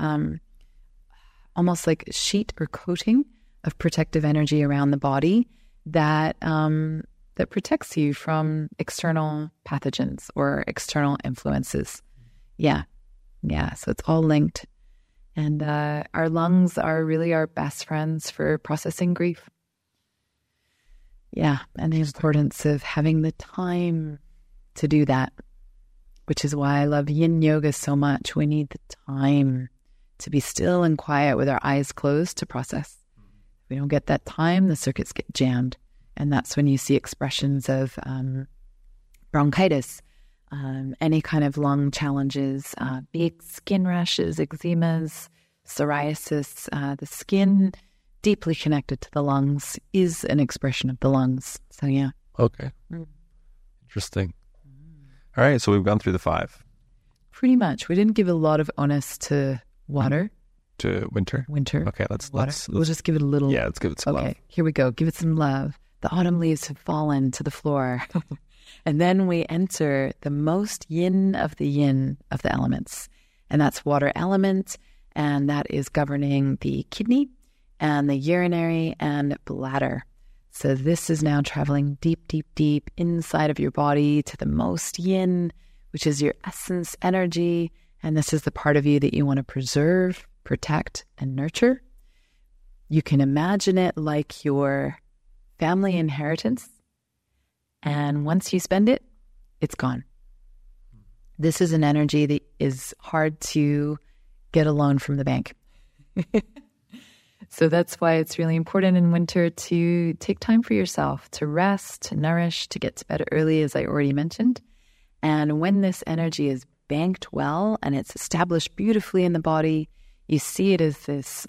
almost like sheet or coating of protective energy around the body that that protects you from external pathogens or external influences. Yeah. So it's all linked. And our lungs are really our best friends for processing grief. Yeah, and the importance of having the time to do that, which is why I love yin yoga so much. We need the time to be still and quiet with our eyes closed to process. If we don't get that time, the circuits get jammed. And that's when you see expressions of bronchitis, any kind of lung challenges, big skin rashes, eczemas, psoriasis. The skin, deeply connected to the lungs, is an expression of the lungs. So, yeah. Okay. Interesting. All right. So we've gone through the 5. Pretty much. We didn't give a lot of onus to water. To winter? Winter. Okay. Let's we'll just give it a little. Yeah, let's give it some love. Okay. Here we go. Give it some love. The autumn leaves have fallen to the floor. And then we enter the most yin of the elements. And that's water element. And that is governing the kidney and the urinary and bladder. So this is now traveling deep, deep, deep inside of your body to the most yin, which is your essence energy. And this is the part of you that you want to preserve, protect, and nurture. You can imagine it like your family inheritance. And once you spend it, it's gone. This is an energy that is hard to get a loan from the bank. So that's why it's really important in winter to take time for yourself, to rest, to nourish, to get to bed early, as I already mentioned. And when this energy is banked well and it's established beautifully in the body, you see it as this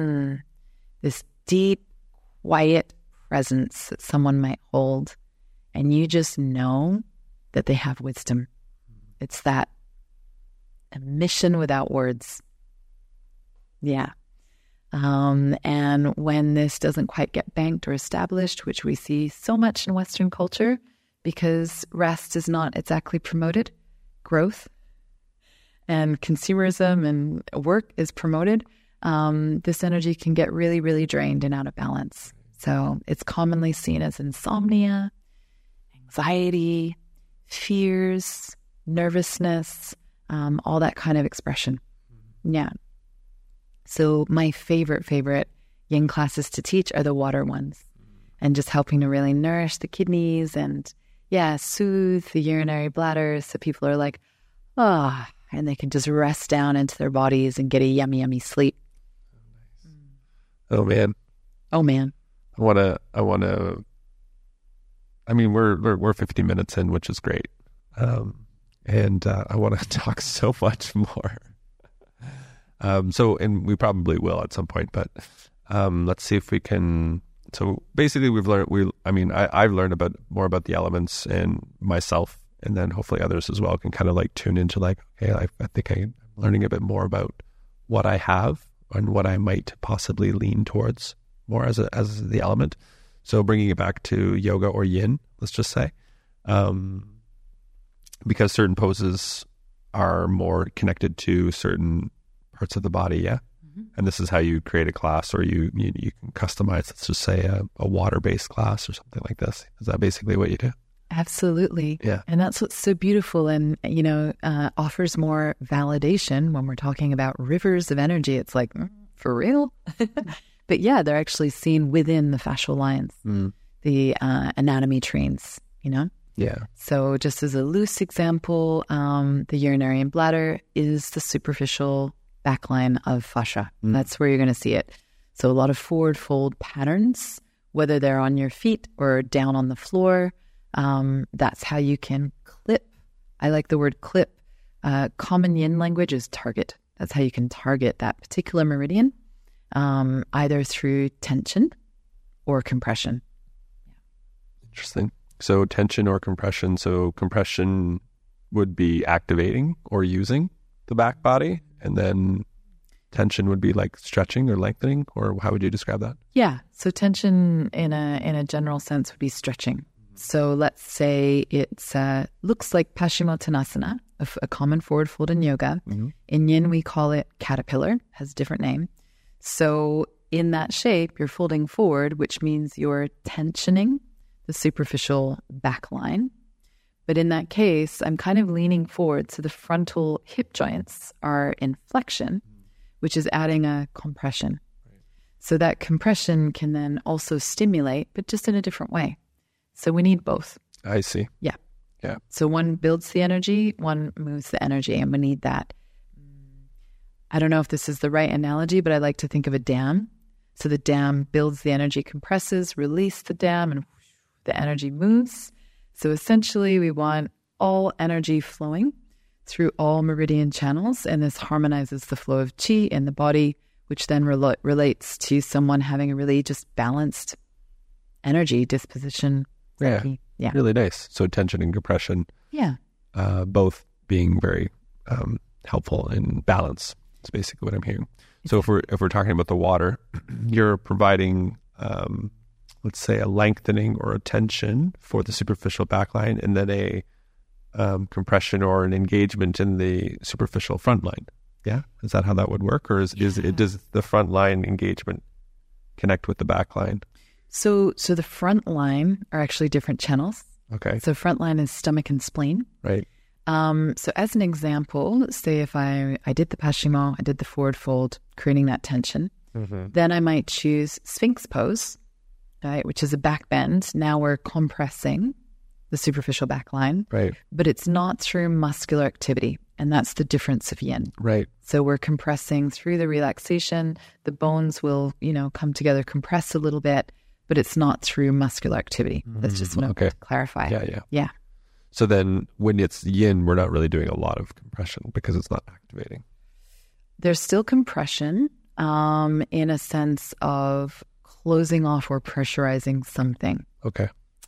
deep, quiet presence that someone might hold. And you just know that they have wisdom. It's that emission without words. Yeah. And when this doesn't quite get banked or established, which we see so much in Western culture, because rest is not exactly promoted, growth and consumerism and work is promoted, this energy can get really, really drained and out of balance. So it's commonly seen as insomnia, anxiety, fears, nervousness, all that kind of expression. Yeah. So my favorite yin classes to teach are the water ones, and just helping to really nourish the kidneys and, soothe the urinary bladder, so people are like, and they can just rest down into their bodies and get a yummy, yummy sleep. Oh, man. I mean, we're 50 minutes in, which is great. And I want to talk so much more. And we probably will at some point, but let's see if we can. So basically I've learned more about the elements and myself, and then hopefully others as well can kind of like tune into like, okay, I think I'm learning a bit more about what I have and what I might possibly lean towards more as the element. So bringing it back to yoga or yin, let's just say, because certain poses are more connected to certain parts of the body, yeah? Mm-hmm. And this is how you create a class, or you can customize, let's just say, a water-based class or something like this. Is that basically what you do? Absolutely. Yeah. And that's what's so beautiful and, offers more validation when we're talking about rivers of energy. It's like, for real? But yeah, they're actually seen within the fascial lines, the anatomy trains, Yeah. So just as a loose example, the urinary and bladder is the superficial backline of fascia. That's where you're going to see it. So a lot of forward fold patterns, whether they're on your feet or down on the floor, that's how you can clip. I like the word clip. Common yin language is target. That's how you can target that particular meridian, either through tension or compression. Interesting. So tension or compression. So compression would be activating or using the back body, and then tension would be like stretching or lengthening, or how would you describe that? Yeah. So tension in a general sense would be stretching. So let's say it's looks like Paschimottanasana, a common forward fold in yoga. In yin, we call it caterpillar, has a different name. So in that shape, you're folding forward, which means you're tensioning the superficial back line. But in that case, I'm kind of leaning forward. So the frontal hip joints are in flexion, which is adding a compression. So that compression can then also stimulate, but just in a different way. So we need both. I see. Yeah. Yeah. So one builds the energy, one moves the energy, and we need that. I don't know if this is the right analogy, but I like to think of a dam. So the dam builds the energy, compresses, release the dam, and the energy moves. So essentially, we want all energy flowing through all meridian channels, and this harmonizes the flow of qi in the body, which then relates to someone having a really just balanced energy disposition. Yeah. Yeah. Really nice. So tension and compression, Yeah. both being very helpful in balance. That's basically what I'm hearing. So if we're talking about the water, you're providing, let's say, a lengthening or a tension for the superficial backline, and then a compression or an engagement in the superficial front line. Yeah, is that how that would work, or does the front line engagement connect with the back line? So the front line are actually different channels. Okay. So front line is stomach and spleen. Right. So as an example, say if I did the Paschimot, I did the forward fold, creating that tension, then I might choose Sphinx pose, right, which is a back bend. Now we're compressing the superficial back line, Right. but it's not through muscular activity. And that's the difference of yin. Right. So we're compressing through the relaxation. The bones will, come together, compress a little bit, but it's not through muscular activity. That's just what I want to clarify. Yeah. So then when it's yin, we're not really doing a lot of compression because it's not activating. There's still compression in a sense of closing off or pressurizing something. Okay.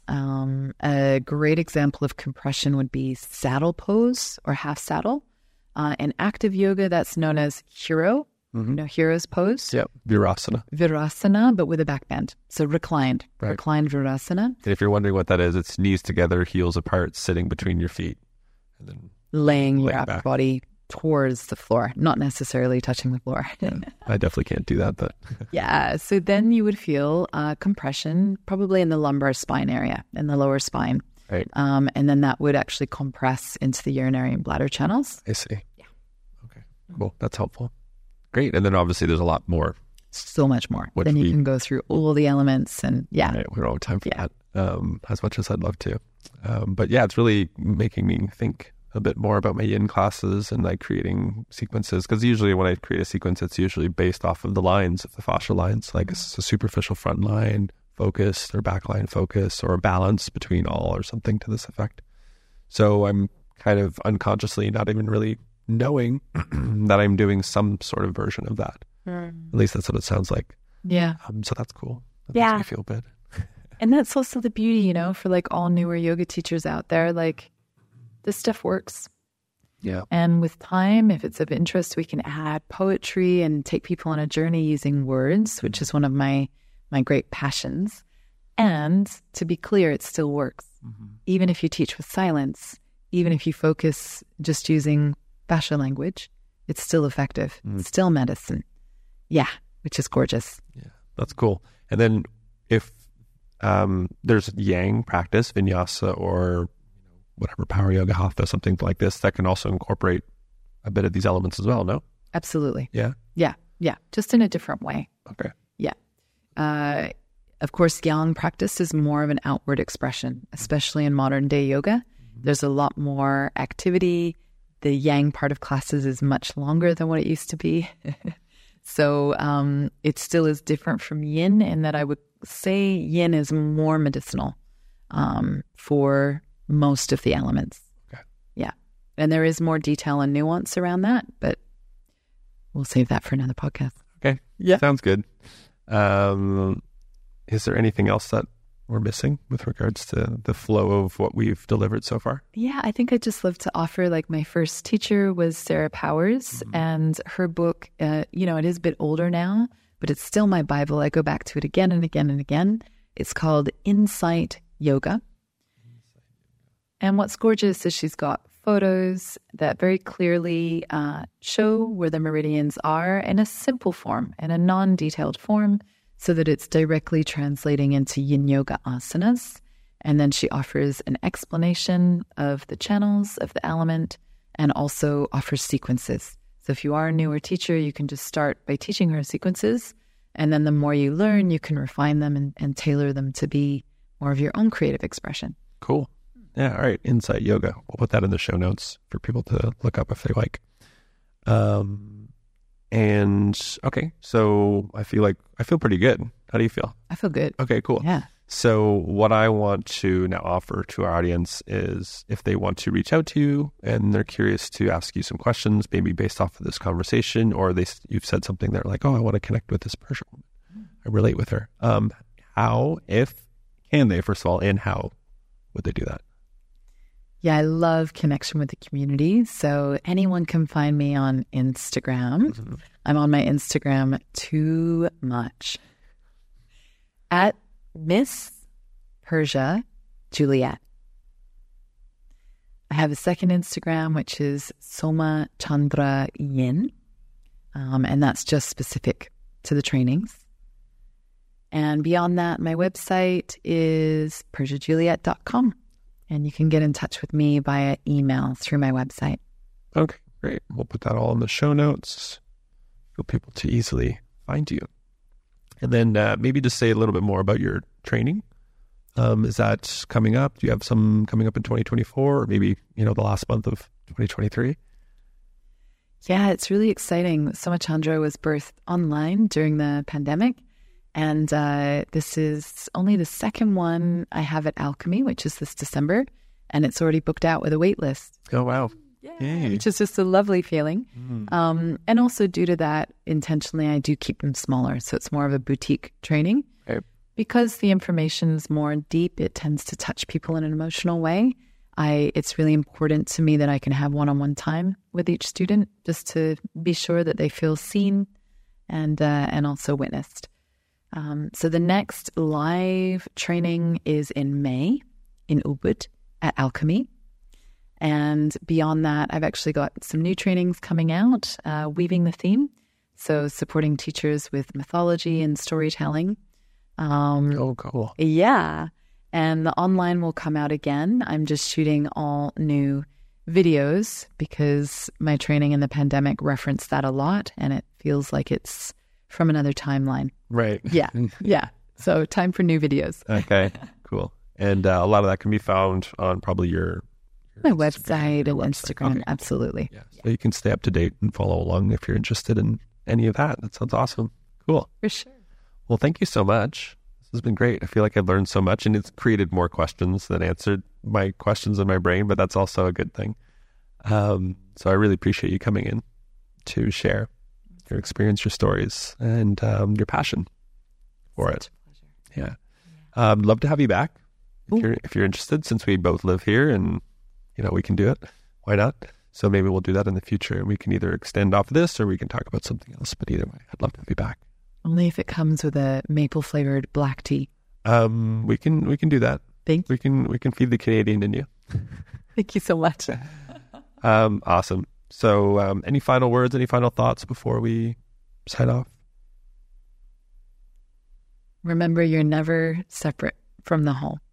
A great example of compression would be saddle pose or half saddle. In active yoga, that's known as hero, hero's pose. Yep. Virasana. Virasana, but with a back bend. So reclined. Right. Reclined Virasana. And if you're wondering what that is, it's knees together, heels apart, sitting between your feet, and then Laying your Laying upper back. body towards the floor, not necessarily touching the floor. I definitely can't do that, but Yeah. So then you would feel compression probably in the lumbar spine area, in the lower spine. right. And then that would actually compress into the urinary and bladder channels. I see. Yeah. Okay. Cool. That's helpful. Great. And then obviously there's a lot more. So much more. Which Then you we- can go through all the elements and Right? We don't have time for that as much as I'd love to. But yeah, it's really making me think a bit more about my yin classes and like creating sequences. Because usually when I create a sequence, it's usually based off of the lines of the fascia lines, like it's a superficial front line focus or back line focus or a balance between all or something to this effect. So I'm kind of unconsciously not even really knowing that I'm doing some sort of version of that. At least that's what it sounds like. yeah. So that's cool. That Yeah. makes me feel good. And that's also the beauty, for like all newer yoga teachers out there, like this stuff works. Yeah. And with time, if it's of interest, we can add poetry and take people on a journey using words, which is one of my great passions. And to be clear, it still works. Even if you teach with silence, even if you focus just using fascia language, it's still effective. It's still medicine. Yeah, which is gorgeous. Yeah, that's cool. And then if there's yang practice, vinyasa or whatever, power yoga, hatha, something like this, that can also incorporate a bit of these elements as well, no? Absolutely. Yeah. Yeah. Just in a different way. Okay. Yeah. Of course, yang practice is more of an outward expression, especially in modern day yoga. There's a lot more activity. The yang part of classes is much longer than what it used to be. So it still is different from yin in that I would say yin is more medicinal for most of the elements. Okay. Yeah. And there is more detail and nuance around that, but we'll save that for another podcast. Okay. Yeah. Sounds good. Is there anything else that we're missing with regards to the flow of what we've delivered so far? Yeah, I think I'd just love to offer, like, my first teacher was Sarah Powers, and her book, it is a bit older now, but it's still my Bible. I go back to it again and again and again. It's called Insight Yoga. And what's gorgeous is she's got photos that very clearly show where the meridians are in a simple form, in a non-detailed form, so that it's directly translating into yin yoga asanas. And then she offers an explanation of the channels of the element and also offers sequences. So if you are a newer teacher, you can just start by teaching her sequences. And then the more you learn, you can refine them and tailor them to be more of your own creative expression. Cool. Yeah. All right. Insight Yoga. We'll put that in the show notes for people to look up if they like. And okay, so I feel pretty good. How do you feel? I feel good. Okay, cool. Yeah. So what I want to now offer to our audience is if they want to reach out to you and they're curious to ask you some questions, maybe based off of this conversation, or you've said something they're like, oh, I want to connect with this Persian woman. I relate with her. Can they, first of all, and how would they do that? Yeah, I love connection with the community. So anyone can find me on Instagram. Mm-hmm. I'm on my Instagram too much. At Miss Persia Juliet. I have a second Instagram, which is Soma Chandra Yin. And that's just specific to the trainings. And beyond that, my website is persiajuliet.com. And you can get in touch with me via email through my website. Okay, great. We'll put that all in the show notes for people to easily find you. And then maybe just say a little bit more about your training. Is that coming up? Do you have some coming up in 2024 or maybe, the last month of 2023? Yeah, it's really exciting. Soma Chandra was birthed online during the pandemic. And this is only the second one I have at Alchemy, which is this December. And it's already booked out with a wait list. Oh, wow. Yeah, which is just a lovely feeling. And also due to that, intentionally, I do keep them smaller. So it's more of a boutique training. Okay. Because the information is more deep, it tends to touch people in an emotional way. It's really important to me that I can have one-on-one time with each student just to be sure that they feel seen and also witnessed. So the next live training is in May in Ubud at Alchemy. And beyond that, I've actually got some new trainings coming out, weaving the theme. So supporting teachers with mythology and storytelling. Oh, cool. Yeah. And the online will come out again. I'm just shooting all new videos because my training in the pandemic referenced that a lot. And it feels like it's from another timeline. Right. Yeah. Yeah. So time for new videos. Okay, cool. And a lot of that can be found on probably my website and Instagram. Okay. Absolutely. Yeah. So you can stay up to date and follow along if you're interested in any of that. That sounds awesome. Cool. For sure. Well, thank you so much. This has been great. I feel like I've learned so much and it's created more questions than answered my questions in my brain, but that's also a good thing. So I really appreciate you coming in to share your experience, your stories, and your passion for it. Yeah. I'd love to have you back if you're interested, since we both live here and, we can do it. Why not? So maybe we'll do that in the future and we can either extend off this or we can talk about something else. But either way, I'd love to have you back. Only if it comes with a maple flavored black tea. We can do that. Thank you. We can feed the Canadian in you. Thank you so much. Awesome. So any final words, any final thoughts before we sign off? Remember, you're never separate from the whole.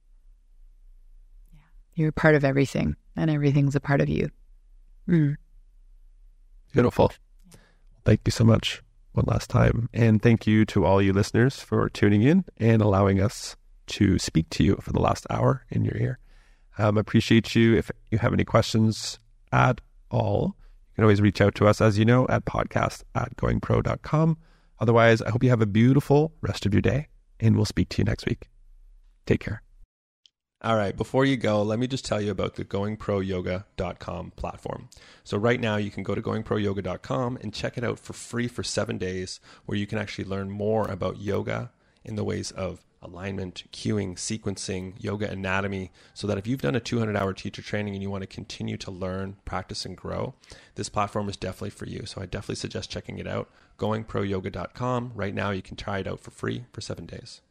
You're a part of everything, and everything's a part of you. Beautiful. Thank you so much. one last time. And thank you to all you listeners for tuning in and allowing us to speak to you for the last hour in your ear. Appreciate you. If you have any questions at all, you can always reach out to us, as you know, at podcast@goingpro.com. Otherwise, I hope you have a beautiful rest of your day, and we'll speak to you next week. Take care. All right, before you go, let me just tell you about the goingproyoga.com platform. So right now you can go to goingproyoga.com and check it out for free for 7 days, where you can actually learn more about yoga in the ways of alignment, cueing, sequencing, yoga anatomy, so that if you've done a 200-hour teacher training and you want to continue to learn, practice, and grow, this platform is definitely for you. So I definitely suggest checking it out. goingproyoga.com. Right now you can try it out for free for 7 days.